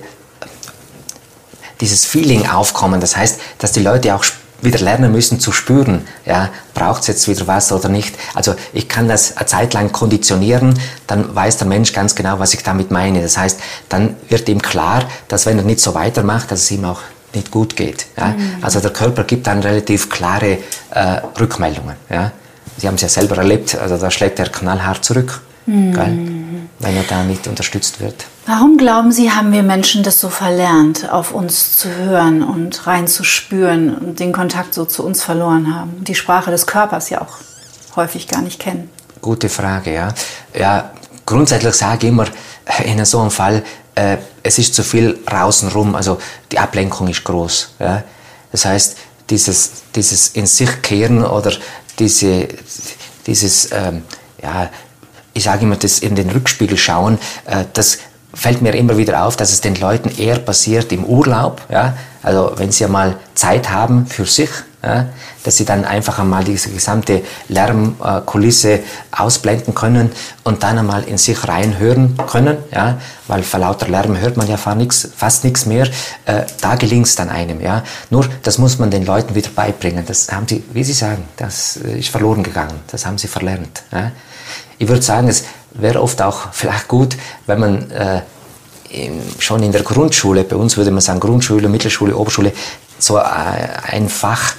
Feeling aufkommen. Das heißt, dass die Leute auch wieder lernen müssen zu spüren, ja, braucht es jetzt wieder Wasser oder nicht. Also ich kann das eine Zeit lang konditionieren, dann weiß der Mensch ganz genau, was ich damit meine. Das heißt, dann wird ihm klar, dass wenn er nicht so weitermacht, dass es ihm auch nicht gut geht. Ja. Also der Körper gibt dann relativ klare Rückmeldungen. Ja. Sie haben es ja selber erlebt, also da schlägt er knallhart zurück, gell, wenn er da nicht unterstützt wird. Warum glauben Sie, haben wir Menschen das so verlernt, auf uns zu hören und reinzuspüren und den Kontakt so zu uns verloren haben? Die Sprache des Körpers ja auch häufig gar nicht kennen. Gute Frage, ja. Ja, grundsätzlich sage ich immer, in so einem Fall, es ist zu viel draußen also die Ablenkung ist groß. Ja. Das heißt, dieses in sich kehren oder dieses, ja, ich sage immer, das in den Rückspiegel schauen, das fällt mir immer wieder auf, dass es den Leuten eher passiert im Urlaub, ja, also wenn sie mal Zeit haben für sich, ja, dass sie dann einfach einmal diese gesamte Lärmkulisse ausblenden können und dann einmal in sich reinhören können, ja, weil vor lauter Lärm hört man ja fast nichts mehr. Da gelingt es dann einem. Ja. Nur, das muss man den Leuten wieder beibringen. Das haben sie, wie Sie sagen, das ist verloren gegangen. Das haben sie verlernt. Ja. Ich würde sagen, es wäre oft auch vielleicht gut, wenn man schon in der Grundschule, bei uns würde man sagen Grundschule, Mittelschule, Oberschule, so ein Fach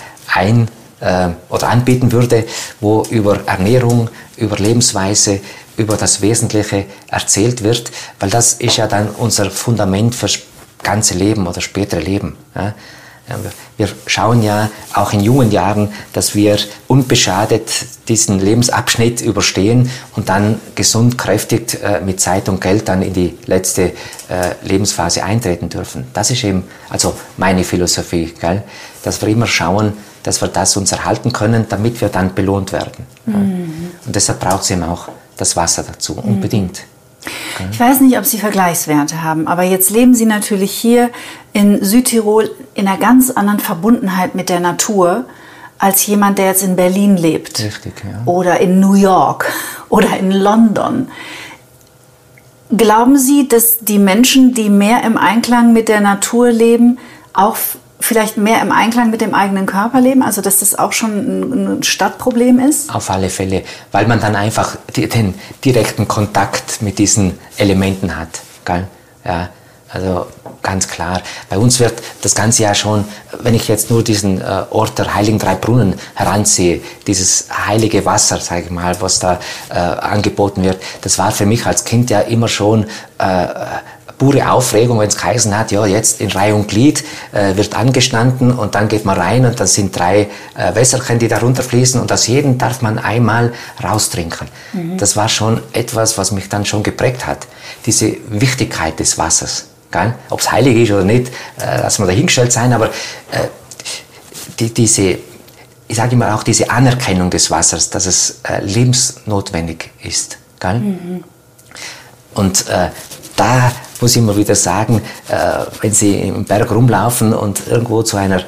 oder anbieten würde, wo über Ernährung, über Lebensweise, über das Wesentliche erzählt wird, weil das ist ja dann unser Fundament fürs ganze Leben oder spätere Leben. Ja. Wir schauen ja auch in jungen Jahren, dass wir unbeschadet diesen Lebensabschnitt überstehen und dann gesund, kräftig mit Zeit und Geld dann in die letzte Lebensphase eintreten dürfen. Das ist eben also meine Philosophie, gell? Dass wir immer schauen, dass wir das uns erhalten können, damit wir dann belohnt werden. Mhm. Und deshalb braucht es eben auch das Wasser dazu, unbedingt. Ich weiß nicht, ob Sie Vergleichswerte haben, aber jetzt leben Sie natürlich hier in Südtirol in einer ganz anderen Verbundenheit mit der Natur als jemand, der jetzt in Berlin lebt. Richtig, ja. Oder in New York oder in London. Glauben Sie, dass die Menschen, die mehr im Einklang mit der Natur leben, auch vielleicht mehr im Einklang mit dem eigenen Körper leben? Also dass das auch schon ein Stadtproblem ist? Auf alle Fälle, weil man dann einfach den direkten Kontakt mit diesen Elementen hat. Gell? Ja, also ganz klar. Bei uns wird das ganze Jahr schon, wenn ich jetzt nur diesen Ort der Heiligen Drei Brunnen heranziehe, dieses heilige Wasser, sage ich mal, was da angeboten wird, das war für mich als Kind ja immer schon pure Aufregung, wenn es geheißen hat, ja, jetzt in Reihe und Glied wird angestanden und dann geht man rein und dann sind 3 Wässerchen, die da runterfließen und aus jedem darf man einmal raustrinken. Mhm. Das war schon etwas, was mich dann schon geprägt hat. Diese Wichtigkeit des Wassers. Ob es heilig ist oder nicht, lassen wir dahingestellt sein, aber ich sage immer auch diese Anerkennung des Wassers, dass es lebensnotwendig ist. Mhm. Und da muss ich immer wieder sagen, wenn Sie im Berg rumlaufen und irgendwo zu einem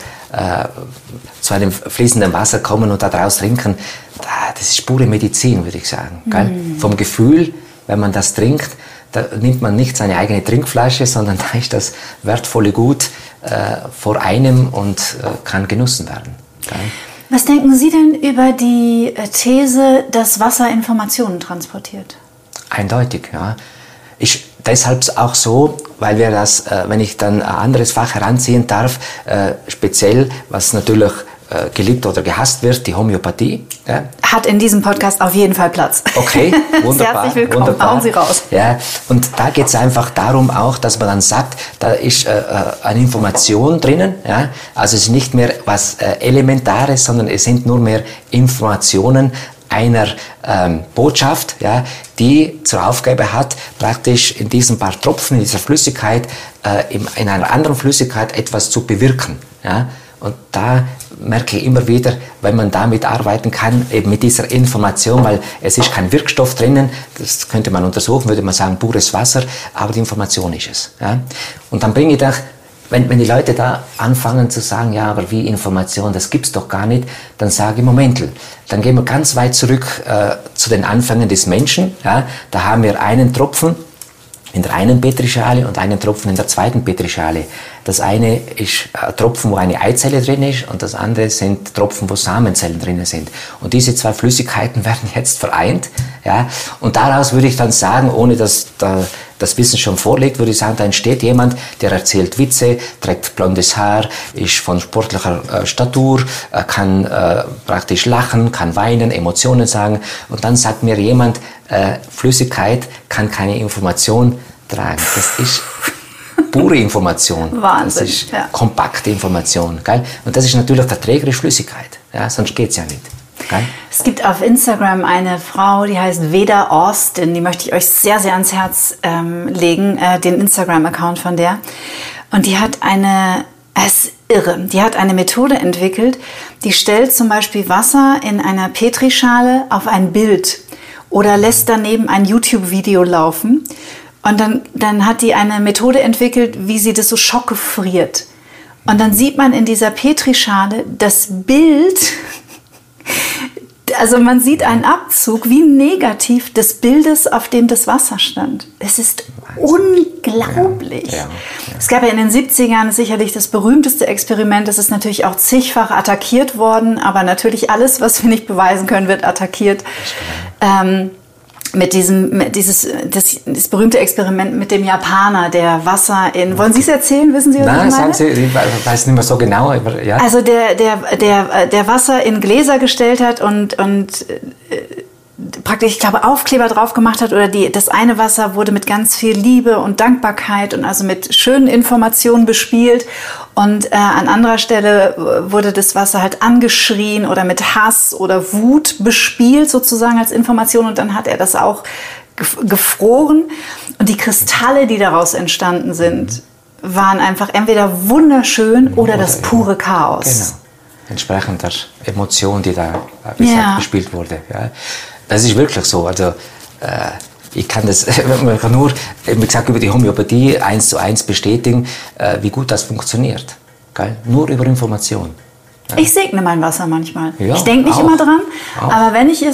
fließenden Wasser kommen und da draus trinken, das ist pure Medizin, würde ich sagen. Mhm. Vom Gefühl, wenn man das trinkt, da nimmt man nicht seine eigene Trinkflasche, sondern da ist das wertvolle Gut vor einem und kann genossen werden. Was denken Sie denn über die These, dass Wasser Informationen transportiert? Eindeutig, ja. Ist deshalb auch so, weil wir das, wenn ich dann ein anderes Fach heranziehen darf, speziell, was natürlich geliebt oder gehasst wird, die Homöopathie. Ja. Hat in diesem Podcast auf jeden Fall Platz. Okay, wunderbar. Herzlich willkommen, wunderbar. Hauen Sie raus. Ja, und da geht es einfach darum auch, dass man dann sagt, da ist eine Information drinnen. Ja? Also es ist nicht mehr was Elementares, sondern es sind nur mehr Informationen einer Botschaft, ja, die zur Aufgabe hat, praktisch in diesen paar Tropfen, in dieser Flüssigkeit, in einer anderen Flüssigkeit etwas zu bewirken. Ja? Und da merke ich immer wieder, wenn man damit arbeiten kann, eben mit dieser Information, weil es ist kein Wirkstoff drinnen, das könnte man untersuchen, würde man sagen, pures Wasser, aber die Information ist es. Ja? Und dann bringe ich da, wenn die Leute da anfangen zu sagen, ja, aber wie Information, das gibt's doch gar nicht, dann sage ich, Moment, dann gehen wir ganz weit zurück zu den Anfängen des Menschen. Ja? Da haben wir einen Tropfen in der einen Petrischale und einen Tropfen in der zweiten Petrischale. Das eine ist ein Tropfen, wo eine Eizelle drin ist, und das andere sind Tropfen, wo Samenzellen drin sind. Und diese 2 Flüssigkeiten werden jetzt vereint. Ja? Und daraus würde ich dann sagen, ohne dass das Wissen schon vorliegt, würde ich sagen, da entsteht jemand, der erzählt Witze, trägt blondes Haar, ist von sportlicher Statur, kann praktisch lachen, kann weinen, Emotionen sagen. Und dann sagt mir jemand, Flüssigkeit kann keine Information tragen. Das ist pure Information. Wahnsinn. Das ist kompakte Information. Gell? Und das ist natürlich der Träger ist Flüssigkeit. Ja? Sonst geht es ja nicht. Gell? Es gibt auf Instagram eine Frau, die heißt Veda Austin. Die möchte ich euch sehr, sehr ans Herz legen, den Instagram-Account von der. Und die hat es ist irre, die hat eine Methode entwickelt, die stellt zum Beispiel Wasser in einer Petrischale auf ein Bild oder lässt daneben ein YouTube-Video laufen. Und dann hat die eine Methode entwickelt, wie sie das so schockgefriert. Und dann sieht man in dieser Petrischale das Bild, also man sieht einen Abzug, wie negativ des Bildes, auf dem das Wasser stand. Es ist unglaublich. Ja. Es gab ja in den 70ern sicherlich das berühmteste Experiment. Das ist natürlich auch zigfach attackiert worden, aber natürlich alles, was wir nicht beweisen können, wird attackiert. Das berühmte Experiment mit dem Japaner, der Wasser in... Wollen Sie es erzählen? Wissen Sie, was ich meine? Sagen Sie, ich weiß nicht mehr so genau. Aber, ja. Also der Wasser in Gläser gestellt hat und praktisch, ich glaube, Aufkleber drauf gemacht hat, oder das eine Wasser wurde mit ganz viel Liebe und Dankbarkeit und also mit schönen Informationen bespielt, und an anderer Stelle wurde das Wasser halt angeschrien oder mit Hass oder Wut bespielt sozusagen als Information, und dann hat er das auch gefroren, und die Kristalle, die daraus entstanden sind, waren einfach entweder wunderschön oder das pure Chaos. Genau. Entsprechend der Emotion, die da bespielt wurde. Ja. Das ist wirklich so. Also ich kann das man kann nur, wie gesagt, über die Homöopathie 1:1 bestätigen, wie gut das funktioniert. Gell? Nur über Information. Ja. Ich segne mein Wasser manchmal. Ja, ich denke nicht immer dran, aber wenn ich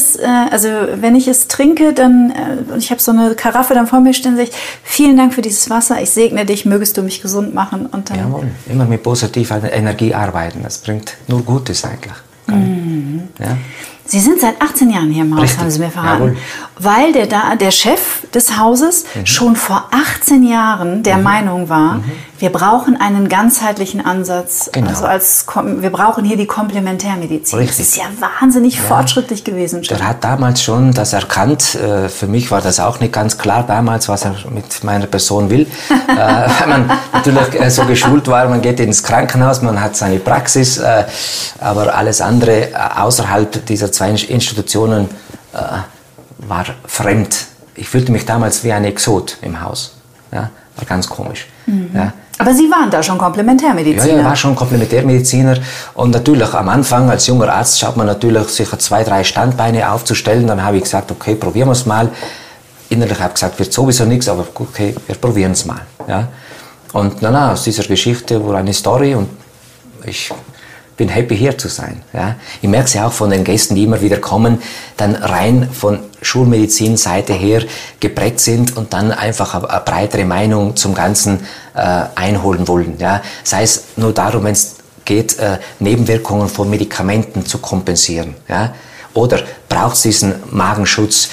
es trinke, dann, und ich habe so eine Karaffe dann vor mir stehen, sage ich, vielen Dank für dieses Wasser, ich segne dich, mögest du mich gesund machen. Und dann jawohl, immer mit positiver Energie arbeiten, das bringt nur Gutes eigentlich. Mhm. Ja. Sie sind seit 18 Jahren hier im Haus, haben Sie mir verraten. Jawohl. Weil der Chef des Hauses schon vor 18 Jahren der Meinung war, wir brauchen einen ganzheitlichen Ansatz. Genau. Also wir brauchen hier die Komplementärmedizin. Richtig. Das ist ja wahnsinnig fortschrittlich gewesen. Der hat damals schon das erkannt. Für mich war das auch nicht ganz klar damals, was er mit meiner Person will. Weil man natürlich so geschult war, man geht ins Krankenhaus, man hat seine Praxis, aber alles andere außerhalb dieser 2 Institutionen war fremd. Ich fühlte mich damals wie ein Exot im Haus. Ja, war ganz komisch. Ja. Aber Sie waren da schon Komplementärmediziner? Ja, ich war schon Komplementärmediziner. Und natürlich am Anfang als junger Arzt schaut man natürlich, sich 2, 3 Standbeine aufzustellen. Dann habe ich gesagt, okay, probieren wir es mal. Innerlich habe ich gesagt, wird sowieso nichts, aber okay, wir probieren es mal. Ja. Und aus dieser Geschichte wurde eine Story, und ich bin happy, hier zu sein. Ja. Ich merke es ja auch von den Gästen, die immer wieder kommen, dann rein von Schulmedizin-Seite her geprägt sind und dann einfach eine breitere Meinung zum Ganzen einholen wollen. Ja. Sei es nur darum, wenn es geht, Nebenwirkungen von Medikamenten zu kompensieren. Ja. Oder braucht es diesen Magenschutz,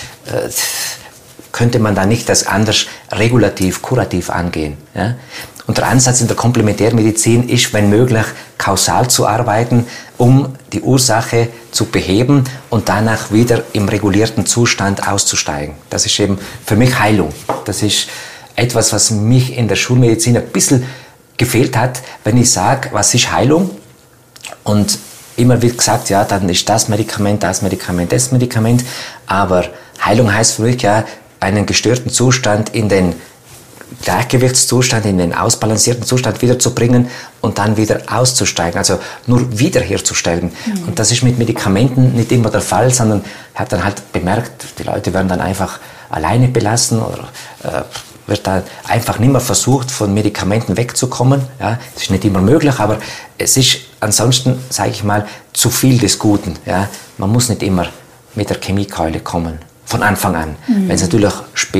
könnte man da nicht das anders regulativ, kurativ angehen. Ja. Und der Ansatz in der Komplementärmedizin ist, wenn möglich, kausal zu arbeiten, um die Ursache zu beheben und danach wieder im regulierten Zustand auszusteigen. Das ist eben für mich Heilung. Das ist etwas, was mich in der Schulmedizin ein bisschen gefehlt hat, wenn ich sage, was ist Heilung? Und immer wird gesagt, ja, dann ist das Medikament, das Medikament, das Medikament. Aber Heilung heißt für mich ja, einen gestörten Zustand in den Gleichgewichtszustand, in den ausbalancierten Zustand wiederzubringen und dann wieder auszusteigen, also nur wiederherzustellen. Und das ist mit Medikamenten nicht immer der Fall, sondern ich habe dann halt bemerkt, die Leute werden dann einfach alleine belassen oder wird dann einfach nicht mehr versucht, von Medikamenten wegzukommen. Ja, das ist nicht immer möglich, aber es ist ansonsten, sage ich mal, zu viel des Guten. Ja. Man muss nicht immer mit der Chemiekeule kommen, von Anfang an. Wenn es natürlich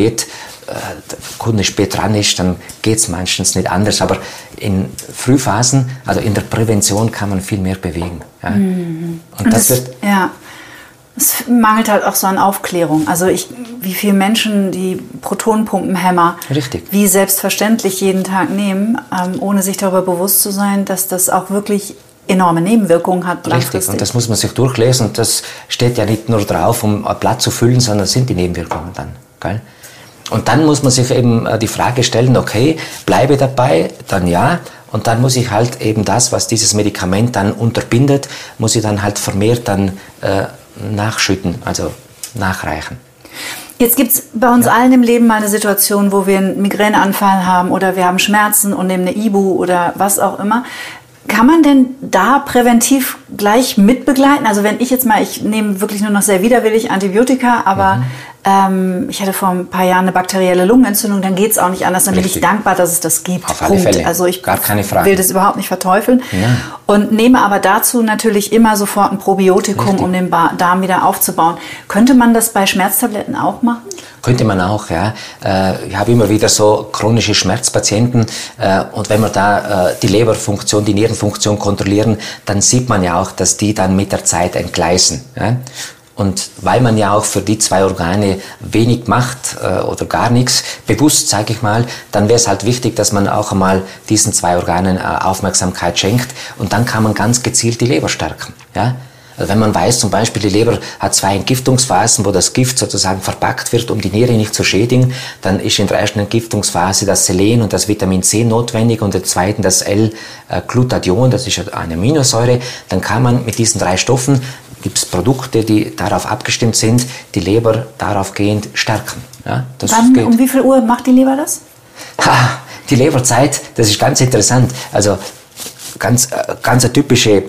der Kunde spät dran ist, dann geht es meistens nicht anders. Aber in Frühphasen, also in der Prävention, kann man viel mehr bewegen. Ja. Und es mangelt halt auch so an Aufklärung. Also wie viele Menschen die Protonenpumpenhämmer wie selbstverständlich jeden Tag nehmen, ohne sich darüber bewusst zu sein, dass das auch wirklich enorme Nebenwirkungen hat. Richtig, und das muss man sich durchlesen. Und das steht ja nicht nur drauf, um ein Blatt zu füllen, sondern das sind die Nebenwirkungen dann. Gell? Und dann muss man sich eben die Frage stellen, okay, bleibe dabei, dann ja. Und dann muss ich halt eben das, was dieses Medikament dann unterbindet, muss ich dann halt vermehrt dann nachschütten, also nachreichen. Jetzt gibt es bei uns allen im Leben mal eine Situation, wo wir einen Migräneanfall haben oder wir haben Schmerzen und nehmen eine Ibu oder was auch immer. Kann man denn da präventiv gleich mitbegleiten? Also wenn ich jetzt mal, ich nehme wirklich nur noch sehr widerwillig Antibiotika, aber ich hatte vor ein paar Jahren eine bakterielle Lungenentzündung, dann geht es auch nicht anders. Dann bin ich dankbar, dass es das gibt. Auf alle Fälle. Also ich Gar keine Frage. will das überhaupt nicht verteufeln. Ja. Und nehme aber dazu natürlich immer sofort ein Probiotikum, Richtig. um den Darm wieder aufzubauen. Könnte man das bei Schmerztabletten auch machen? Könnte man auch, ja. Ich habe immer wieder so chronische Schmerzpatienten und wenn wir da die Leberfunktion, die Nierenfunktion kontrollieren, dann sieht man ja auch, dass die dann mit der Zeit entgleisen. Ja. Und weil man ja auch für die zwei Organe wenig macht oder gar nichts, bewusst sage ich mal, dann wäre es halt wichtig, dass man auch einmal diesen zwei Organen Aufmerksamkeit schenkt und dann kann man ganz gezielt die Leber stärken. Ja. Also wenn man weiß, zum Beispiel die Leber hat 2 Entgiftungsphasen, wo das Gift sozusagen verpackt wird, um die Niere nicht zu schädigen, dann ist in der ersten Entgiftungsphase das Selen und das Vitamin C notwendig und in der zweiten das L-Glutathion, das ist eine Aminosäure. Dann kann man mit diesen 3 Stoffen, gibt es Produkte, die darauf abgestimmt sind, die Leber daraufgehend stärken. Ja, Wann, um wie viel Uhr macht die Leber das? Die Leberzeit, das ist ganz interessant. Also ganz eine typische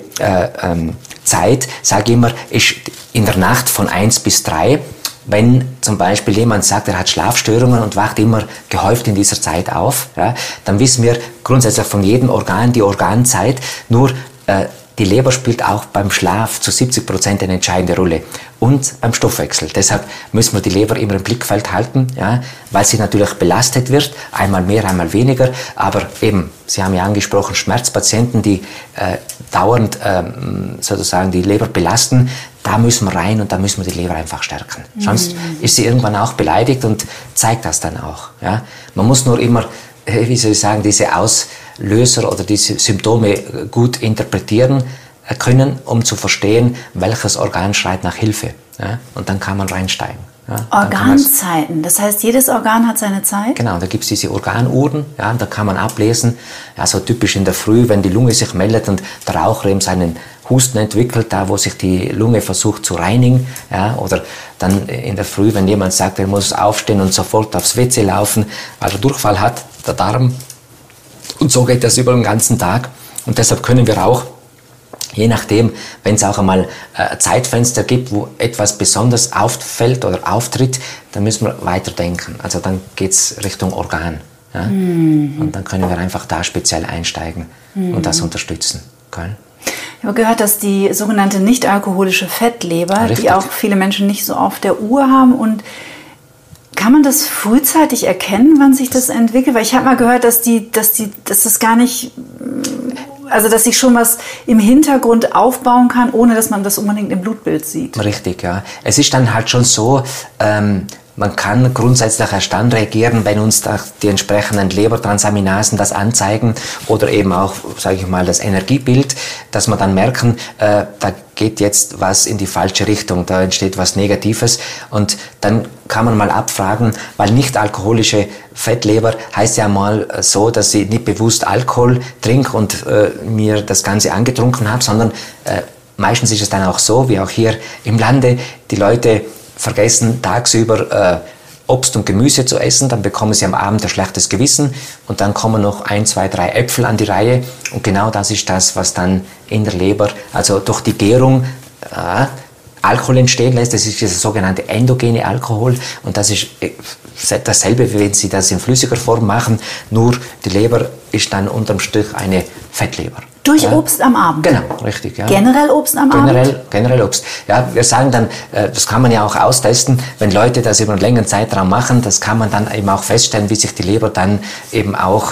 Zeit, sage ich immer, ist in der Nacht von 1 bis 3. Wenn zum Beispiel jemand sagt, er hat Schlafstörungen und wacht immer gehäuft in dieser Zeit auf, ja, dann wissen wir grundsätzlich von jedem Organ die Organzeit, nur die Leber spielt auch beim Schlaf zu 70% eine entscheidende Rolle und beim Stoffwechsel. Deshalb müssen wir die Leber immer im Blickfeld halten, ja, weil sie natürlich belastet wird, einmal mehr, einmal weniger. Aber eben, Sie haben ja angesprochen, Schmerzpatienten, die dauernd sozusagen die Leber belasten, da müssen wir rein und da müssen wir die Leber einfach stärken. Sonst ist sie irgendwann auch beleidigt und zeigt das dann auch. Ja. Man muss nur immer, wie soll ich sagen, diese Auslöser oder diese Symptome gut interpretieren können, um zu verstehen, welches Organ schreit nach Hilfe. Ja? Und dann kann man reinsteigen. Ja? Organzeiten, das heißt, jedes Organ hat seine Zeit? Genau, da gibt es diese Organuhren, ja, da kann man ablesen, ja, so typisch in der Früh, wenn die Lunge sich meldet und der Raucher eben seinen Husten entwickelt, da wo sich die Lunge versucht zu reinigen, ja, oder dann in der Früh, wenn jemand sagt, er muss aufstehen und sofort aufs WC laufen, weil er Durchfall hat, der Darm. Und so geht das über den ganzen Tag. Und deshalb können wir auch, je nachdem, wenn es auch einmal Zeitfenster gibt, wo etwas besonders auffällt oder auftritt, dann müssen wir weiterdenken. Also dann geht es Richtung Organ. Ja? Und dann können wir einfach da speziell einsteigen und das unterstützen. Okay? Ich habe gehört, dass die sogenannte nicht-alkoholische Fettleber, Richtig. die auch viele Menschen nicht so auf der Uhr haben, und kann man das frühzeitig erkennen, wann sich das entwickelt? Weil ich habe mal gehört, dass das gar nicht, also dass sich schon was im Hintergrund aufbauen kann, ohne dass man das unbedingt im Blutbild sieht. Richtig, ja. Es ist dann halt schon so, man kann grundsätzlich erst dann reagieren, wenn uns da die entsprechenden Lebertransaminasen das anzeigen oder eben auch, sage ich mal, das Energiebild, dass wir dann merken, da geht jetzt was in die falsche Richtung, da entsteht was Negatives und dann kann man mal abfragen, weil nicht alkoholische Fettleber heißt ja mal so, dass ich nicht bewusst Alkohol trinke und mir das Ganze angetrunken habe, sondern meistens ist es dann auch so, wie auch hier im Lande, die Leute vergessen tagsüber Obst und Gemüse zu essen, dann bekommen sie am Abend ein schlechtes Gewissen und dann kommen noch 1, 2, 3 Äpfel an die Reihe und genau das ist das, was dann in der Leber, also durch die Gärung Alkohol entstehen lässt. Das ist dieser sogenannte endogene Alkohol und das ist dasselbe, wie wenn Sie das in flüssiger Form machen, nur die Leber ist dann unterm Strich eine Fettleber. Durch Obst am Abend? Genau, richtig. Ja. Generell Obst am Abend? Generell Obst. Ja, wir sagen dann, das kann man ja auch austesten, wenn Leute das über einen längeren Zeitraum machen, das kann man dann eben auch feststellen, wie sich die Leber dann eben auch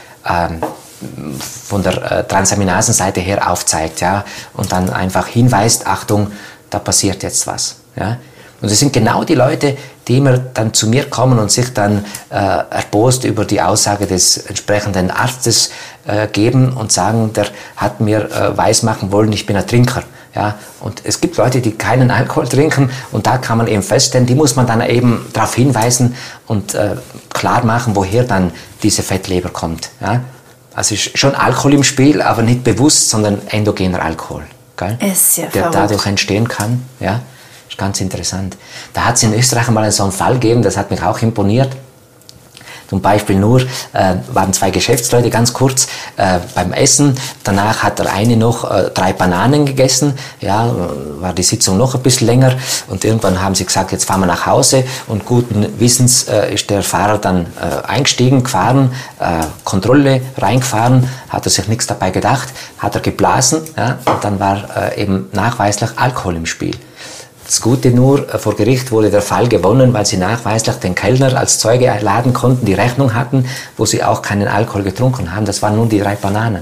von der Transaminasenseite her aufzeigt, ja, und dann einfach hinweist, Achtung, da passiert jetzt was. Ja. Und es sind genau die Leute, die immer dann zu mir kommen und sich dann erbost über die Aussage des entsprechenden Arztes geben und sagen, der hat mir weismachen wollen, ich bin ein Trinker. Ja, und es gibt Leute, die keinen Alkohol trinken und da kann man eben feststellen, die muss man dann eben darauf hinweisen und klar machen, woher dann diese Fettleber kommt. Ja. Also ist schon Alkohol im Spiel, aber nicht bewusst, sondern endogener Alkohol. Gell? Ist ja der verrückt. Dadurch entstehen kann. Ja. Ist ganz interessant. Da hat es in Österreich mal so einen Fall gegeben, das hat mich auch imponiert. Zum Beispiel nur, waren 2 Geschäftsleute ganz kurz beim Essen. Danach hat der eine noch 3 Bananen gegessen. Ja, war die Sitzung noch ein bisschen länger. Und irgendwann haben sie gesagt, jetzt fahren wir nach Hause. Und guten Wissens ist der Fahrer dann eingestiegen, gefahren, Kontrolle reingefahren, hat er sich nichts dabei gedacht, hat er geblasen, ja, und dann war eben nachweislich Alkohol im Spiel. Das Gute nur, vor Gericht wurde der Fall gewonnen, weil sie nachweislich den Kellner als Zeuge einladen konnten, die Rechnung hatten, wo sie auch keinen Alkohol getrunken haben. Das waren nur die 3 Bananen.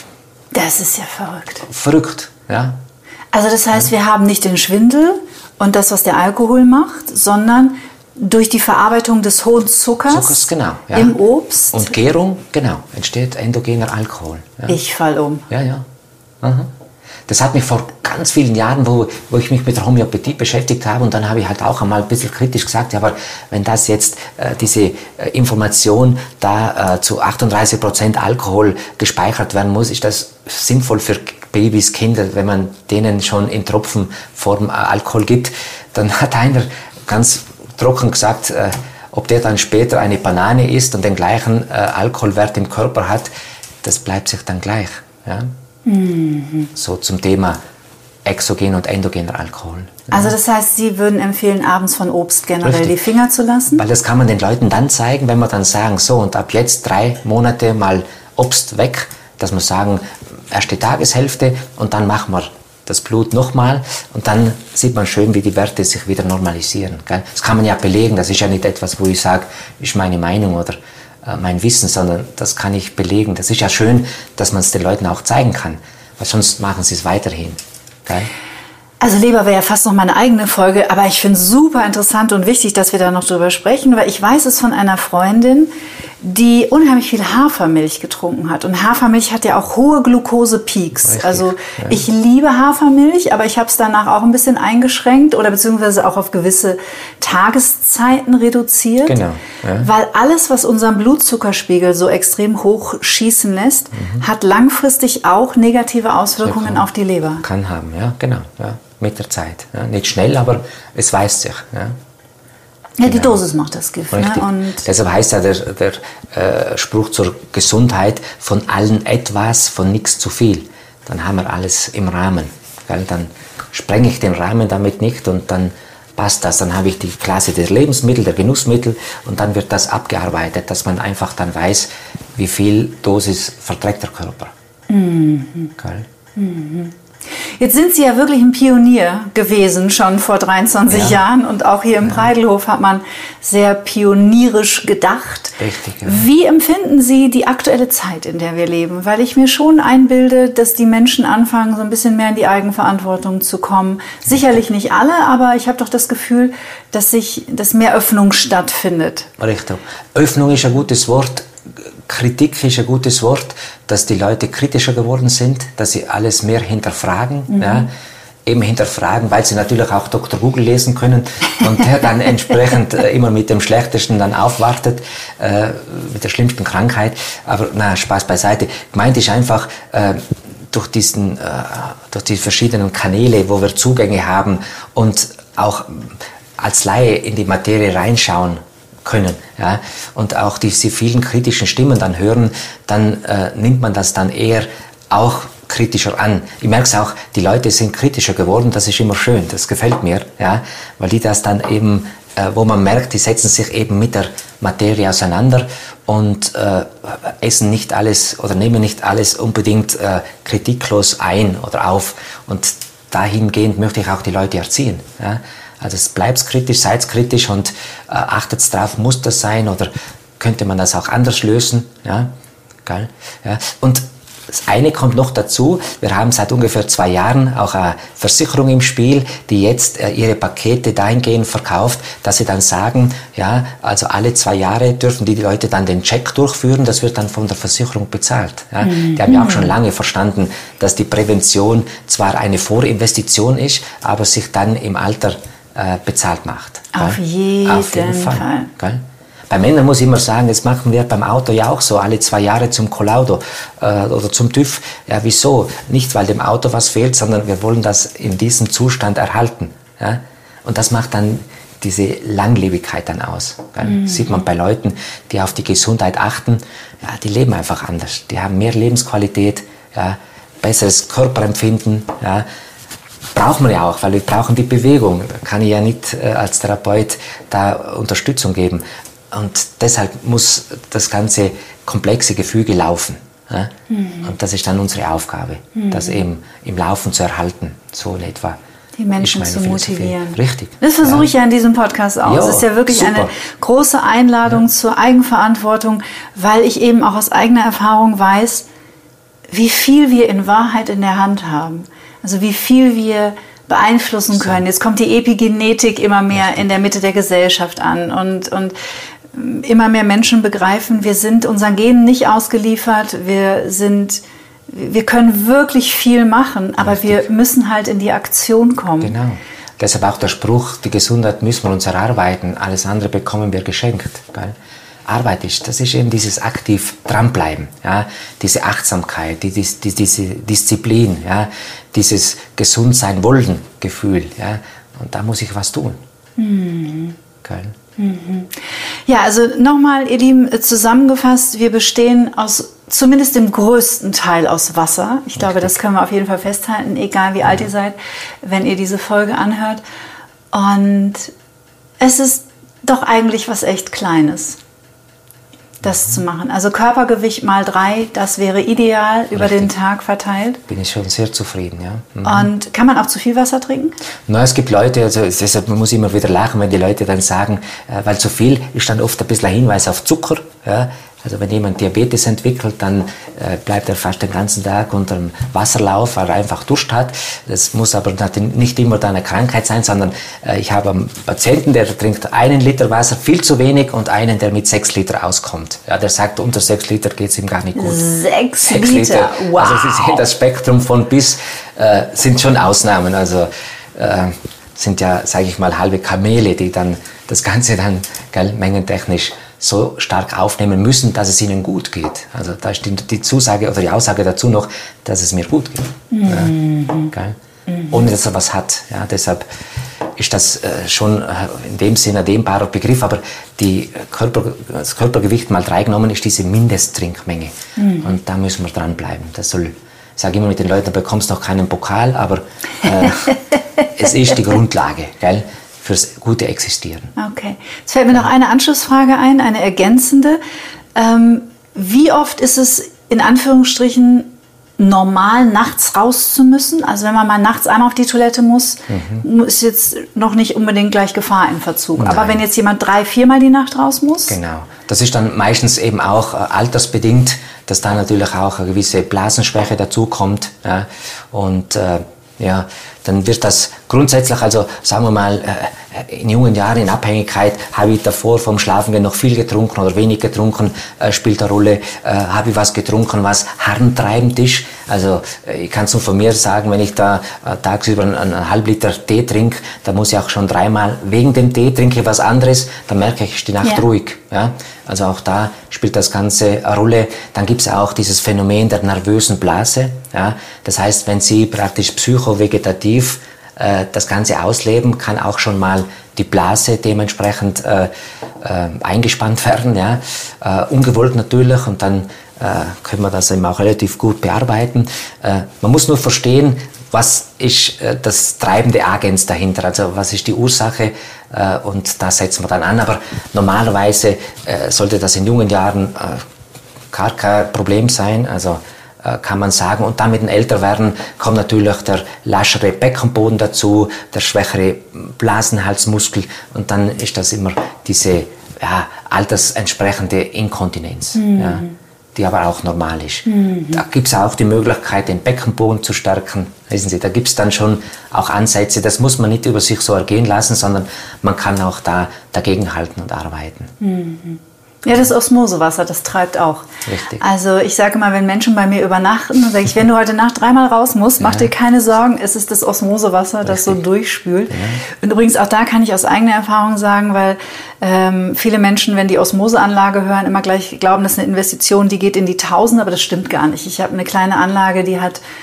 Das ist ja verrückt. Verrückt, ja. Also das heißt, wir haben nicht den Schwindel und das, was der Alkohol macht, sondern durch die Verarbeitung des hohen Zuckers genau, ja. im Obst. Und Gärung, genau, entsteht endogener Alkohol. Ja. Ich fall um. Ja, ja. Aha. Das hat mich vor ganz vielen Jahren, wo ich mich mit der Homöopathie beschäftigt habe, und dann habe ich halt auch einmal ein bisschen kritisch gesagt, ja, aber wenn das jetzt diese Information da zu 38% Alkohol gespeichert werden muss, ist das sinnvoll für Babys, Kinder, wenn man denen schon in Tropfenform Alkohol gibt? Dann hat einer ganz trocken gesagt, ob der dann später eine Banane isst und den gleichen Alkoholwert im Körper hat, das bleibt sich dann gleich. Ja? Mhm. So zum Thema exogen und endogener Alkohol. Also das heißt, Sie würden empfehlen, abends von Obst generell Richtig. die Finger zu lassen? Weil das kann man den Leuten dann zeigen, wenn wir dann sagen, so und ab jetzt 3 Monate mal Obst weg, dass wir sagen, erste Tageshälfte und dann machen wir das Blut nochmal und dann sieht man schön, wie die Werte sich wieder normalisieren. Gell? Das kann man ja belegen, das ist ja nicht etwas, wo ich sage, ist meine Meinung oder mein Wissen, sondern das kann ich belegen. Das ist ja schön, dass man es den Leuten auch zeigen kann, weil sonst machen sie es weiterhin. Gell? Also Leber wäre ja fast noch meine eigene Folge, aber ich finde es super interessant und wichtig, dass wir da noch drüber sprechen, weil ich weiß es von einer Freundin, die unheimlich viel Hafermilch getrunken hat. Und Hafermilch hat ja auch hohe Glucose-Peaks. Richtig, also ja. ich liebe Hafermilch, aber ich habe es danach auch ein bisschen eingeschränkt oder beziehungsweise auch auf gewisse Tageszeiten reduziert. Genau. Ja. Weil alles, was unseren Blutzuckerspiegel so extrem hoch schießen lässt, hat langfristig auch negative Auswirkungen auf die Leber. Kann haben, ja, genau. Ja. Mit der Zeit. Ja. Nicht schnell, aber es weiß sich. Ja. Ja, die Dosis macht das Gift. Ne? Und deshalb heißt ja der Spruch zur Gesundheit, von allen etwas, von nichts zu viel. Dann haben wir alles im Rahmen. Gell? Dann sprenge ich den Rahmen damit nicht und dann passt das. Dann habe ich die Klasse der Lebensmittel, der Genussmittel und dann wird das abgearbeitet, dass man einfach dann weiß, wie viel Dosis verträgt der Körper. Mhm. Gell? Mhm. Jetzt sind Sie ja wirklich ein Pionier gewesen, schon vor 23 Jahren. Und auch hier im Preidelhof hat man sehr pionierisch gedacht. Richtig, ja. Wie empfinden Sie die aktuelle Zeit, in der wir leben? Weil ich mir schon einbilde, dass die Menschen anfangen, so ein bisschen mehr in die Eigenverantwortung zu kommen. Sicherlich nicht alle, aber ich habe doch das Gefühl, dass mehr Öffnung stattfindet. Richtig. Öffnung ist ein gutes Wort. Kritik ist ein gutes Wort, dass die Leute kritischer geworden sind, dass sie alles mehr hinterfragen. Mhm. Ja, eben hinterfragen, weil sie natürlich auch Dr. Google lesen können und der dann entsprechend immer mit dem Schlechtesten dann aufwartet, mit der schlimmsten Krankheit. Aber na, Spaß beiseite. Gemeint ist einfach, durch die verschiedenen Kanäle, wo wir Zugänge haben und auch als Laie in die Materie reinschauen können, ja, und auch diese vielen kritischen Stimmen dann hören, dann nimmt man das dann eher auch kritischer an. Ich merke es auch, die Leute sind kritischer geworden, das ist immer schön, das gefällt mir, ja, weil die das dann eben, wo man merkt, die setzen sich eben mit der Materie auseinander und essen nicht alles oder nehmen nicht alles unbedingt kritiklos ein oder auf, und dahingehend möchte ich auch die Leute erziehen, ja. Also bleibt kritisch, seid kritisch und achtet darauf, muss das sein oder könnte man das auch anders lösen? Ja? Geil? Ja. Und das eine kommt noch dazu, wir haben seit ungefähr 2 Jahren auch eine Versicherung im Spiel, die jetzt ihre Pakete dahingehend verkauft, dass sie dann sagen, ja, also alle 2 Jahre dürfen die Leute dann den Check durchführen, das wird dann von der Versicherung bezahlt. Ja. Die haben ja auch schon lange verstanden, dass die Prävention zwar eine Vorinvestition ist, aber sich dann im Alter bezahlt macht. Auf jeden Fall. Gell? Bei Männern muss ich immer sagen, das machen wir beim Auto ja auch so, alle 2 Jahre zum Collaudo oder zum TÜV. Ja, wieso? Nicht, weil dem Auto was fehlt, sondern wir wollen das in diesem Zustand erhalten. Ja? Und das macht dann diese Langlebigkeit dann aus. Das sieht man bei Leuten, die auf die Gesundheit achten, ja, die leben einfach anders. Die haben mehr Lebensqualität, ja, besseres Körperempfinden. Ja. Braucht man ja auch, weil wir brauchen die Bewegung. Da kann ich ja nicht als Therapeut da Unterstützung geben. Und deshalb muss das ganze komplexe Gefüge laufen. Ja. Und das ist dann unsere Aufgabe, das eben im Laufen zu erhalten, so in etwa. Die Menschen zu motivieren. Richtig. Das versuche ich ja in diesem Podcast auch. Es ist ja wirklich super. Eine große Einladung zur Eigenverantwortung, weil ich eben auch aus eigener Erfahrung weiß, wie viel wir in Wahrheit in der Hand haben. Also wie viel wir beeinflussen können. Jetzt kommt die Epigenetik immer mehr in der Mitte der Gesellschaft an und immer mehr Menschen begreifen, wir sind unseren Genen nicht ausgeliefert, wir können wirklich viel machen, aber wir müssen halt in die Aktion kommen. Genau. Deshalb auch der Spruch, die Gesundheit müssen wir uns erarbeiten, alles andere bekommen wir geschenkt. Gell? Arbeit ist, das ist eben dieses aktiv dranbleiben, ja? Diese Achtsamkeit, diese Disziplin, ja? Dieses Gesundsein-Wollen-Gefühl. Ja? Und da muss ich was tun. Gell? Ja, also nochmal, ihr Lieben, zusammengefasst, wir bestehen zumindest im größten Teil aus Wasser. Ich glaube, das können wir auf jeden Fall festhalten, egal wie alt ihr seid, wenn ihr diese Folge anhört. Und es ist doch eigentlich was echt Kleines, das zu machen. Also Körpergewicht mal 3, das wäre ideal über den Tag verteilt. Bin ich schon sehr zufrieden, ja. Und kann man auch zu viel Wasser trinken? Na, es gibt Leute, also deshalb muss ich immer wieder lachen, wenn die Leute dann sagen, weil zu viel ist dann oft ein bisschen ein Hinweis auf Zucker, ja. Also wenn jemand Diabetes entwickelt, dann bleibt er fast den ganzen Tag unter dem Wasserlauf, weil er einfach Durst hat. Das muss aber nicht immer eine Krankheit sein, sondern ich habe einen Patienten, der trinkt 1 Liter Wasser viel zu wenig und einen, der mit 6 Liter auskommt. Ja, der sagt, unter 6 Liter geht es ihm gar nicht gut. 6 Liter? Wow! Also Sie sehen, das Spektrum von bis sind schon Ausnahmen. Also sind ja, sage ich mal, halbe Kamele, die dann das Ganze dann mengentechnisch so stark aufnehmen müssen, dass es ihnen gut geht. Also da ist die Zusage oder die Aussage dazu noch, dass es mir gut geht. Ohne dass er was hat. Ja, deshalb ist das schon in dem Sinne ein dehnbarer Begriff, aber das Körpergewicht mal 3 genommen ist diese Mindesttrinkmenge. Und da müssen wir dranbleiben. Das soll, ich sage immer mit den Leuten, da bekommst du noch keinen Pokal, aber es ist die Grundlage, gell? Fürs gute Existieren. Okay. Jetzt fällt mir noch eine Anschlussfrage ein, eine ergänzende. Wie oft ist es in Anführungsstrichen normal, nachts raus zu müssen? Also wenn man mal nachts einmal auf die Toilette muss, ist jetzt noch nicht unbedingt gleich Gefahr in Verzug. Nein. Aber wenn jetzt jemand 3-4 Mal die Nacht raus muss? Genau. Das ist dann meistens eben auch altersbedingt, dass da natürlich auch eine gewisse Blasenschwäche dazukommt. Ja? Und ja, dann wird das grundsätzlich, also sagen wir mal, in jungen Jahren in Abhängigkeit, habe ich davor vom Schlafengehen noch viel getrunken oder wenig getrunken, spielt eine Rolle, habe ich was getrunken, was harntreibend ist. Also ich kann es nur von mir sagen, wenn ich da tagsüber einen halben Liter Tee trinke, dann muss ich auch schon 3-mal wegen dem Tee trinke was anderes, dann merke ich, ist die Nacht ruhig. Ja? Also auch da spielt das Ganze eine Rolle. Dann gibt es auch dieses Phänomen der nervösen Blase. Ja? Das heißt, wenn Sie praktisch psychovegetativ das Ganze ausleben, kann auch schon mal die Blase dementsprechend eingespannt werden, ja? Ungewollt natürlich, und dann können wir das eben auch relativ gut bearbeiten. Man muss nur verstehen, was ist das treibende Agens dahinter, also was ist die Ursache, und da setzen wir dann an. Aber normalerweise sollte das in jungen Jahren gar kein Problem sein, also kann man sagen. Und dann mit dem Älterwerden kommt natürlich der laschere Beckenboden dazu, der schwächere Blasenhalsmuskel, und dann ist das immer diese altersentsprechende Inkontinenz, ja, die aber auch normal ist. Da gibt es auch die Möglichkeit, den Beckenboden zu stärken. Wissen Sie, da gibt es dann schon auch Ansätze, das muss man nicht über sich so ergehen lassen, sondern man kann auch da dagegenhalten und arbeiten. Ja, das Osmosewasser, das treibt auch. Richtig. Also ich sage mal, wenn Menschen bei mir übernachten, dann sage ich, wenn du heute Nacht 3-mal raus musst, mach dir keine Sorgen, es ist das Osmosewasser, das so durchspült. Ja. Und übrigens auch da kann ich aus eigener Erfahrung sagen, weil viele Menschen, wenn die Osmoseanlage hören, immer gleich glauben, das ist eine Investition, die geht in die Tausende, aber das stimmt gar nicht. Ich habe eine kleine Anlage, die hat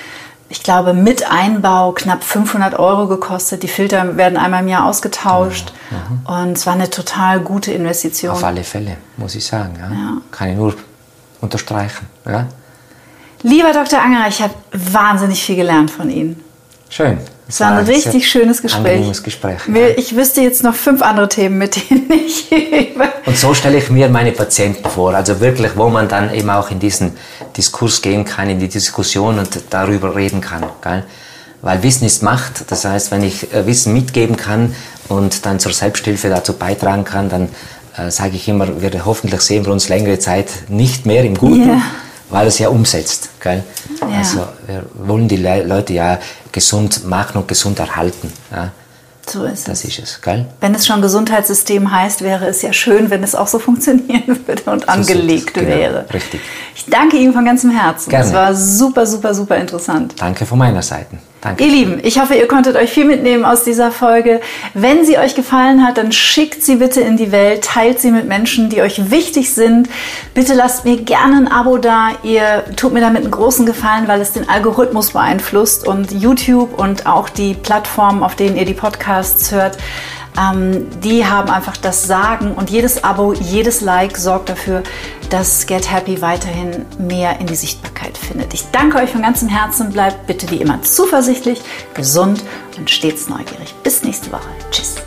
ich glaube, mit Einbau knapp 500 € gekostet. Die Filter werden einmal im Jahr ausgetauscht. Und es war eine total gute Investition. Auf alle Fälle, muss ich sagen. Ja. Kann ich nur unterstreichen. Ja. Lieber Dr. Angerer, ich habe wahnsinnig viel gelernt von Ihnen. Schön. Es war ein richtig schönes Gespräch. Angenehmes Gespräch. Ich wüsste jetzt noch 5 andere Themen, mit denen ich... Und so stelle ich mir meine Patienten vor. Also wirklich, wo man dann eben auch in diesen Diskurs gehen kann, in die Diskussion und darüber reden kann. Gell? Weil Wissen ist Macht. Das heißt, wenn ich Wissen mitgeben kann und dann zur Selbsthilfe dazu beitragen kann, dann sage ich immer, hoffentlich sehen wir uns längere Zeit nicht mehr im Guten. Yeah. Weil es ja umsetzt. Gell? Ja. Also wir wollen die Leute ja gesund machen und gesund erhalten. Ja? So ist es. Das ist es. Gell? Wenn es schon Gesundheitssystem heißt, wäre es ja schön, wenn es auch so funktionieren würde und so angelegt wäre. Richtig. Ich danke Ihnen von ganzem Herzen. Gerne. Es war super, super, super interessant. Danke von meiner Seite. Danke. Ihr Lieben, ich hoffe, ihr konntet euch viel mitnehmen aus dieser Folge. Wenn sie euch gefallen hat, dann schickt sie bitte in die Welt, teilt sie mit Menschen, die euch wichtig sind. Bitte lasst mir gerne ein Abo da. Ihr tut mir damit einen großen Gefallen, weil es den Algorithmus beeinflusst und YouTube und auch die Plattformen, auf denen ihr die Podcasts hört, die haben einfach das Sagen und jedes Abo, jedes Like sorgt dafür, dass Get Happy weiterhin mehr in die Sichtbarkeit findet. Ich danke euch von ganzem Herzen. Bleibt bitte wie immer zuversichtlich, gesund und stets neugierig. Bis nächste Woche. Tschüss.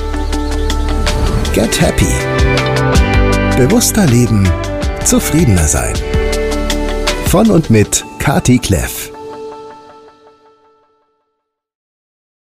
Get Happy. Bewusster leben, zufriedener sein. Von und mit Kati Kleff.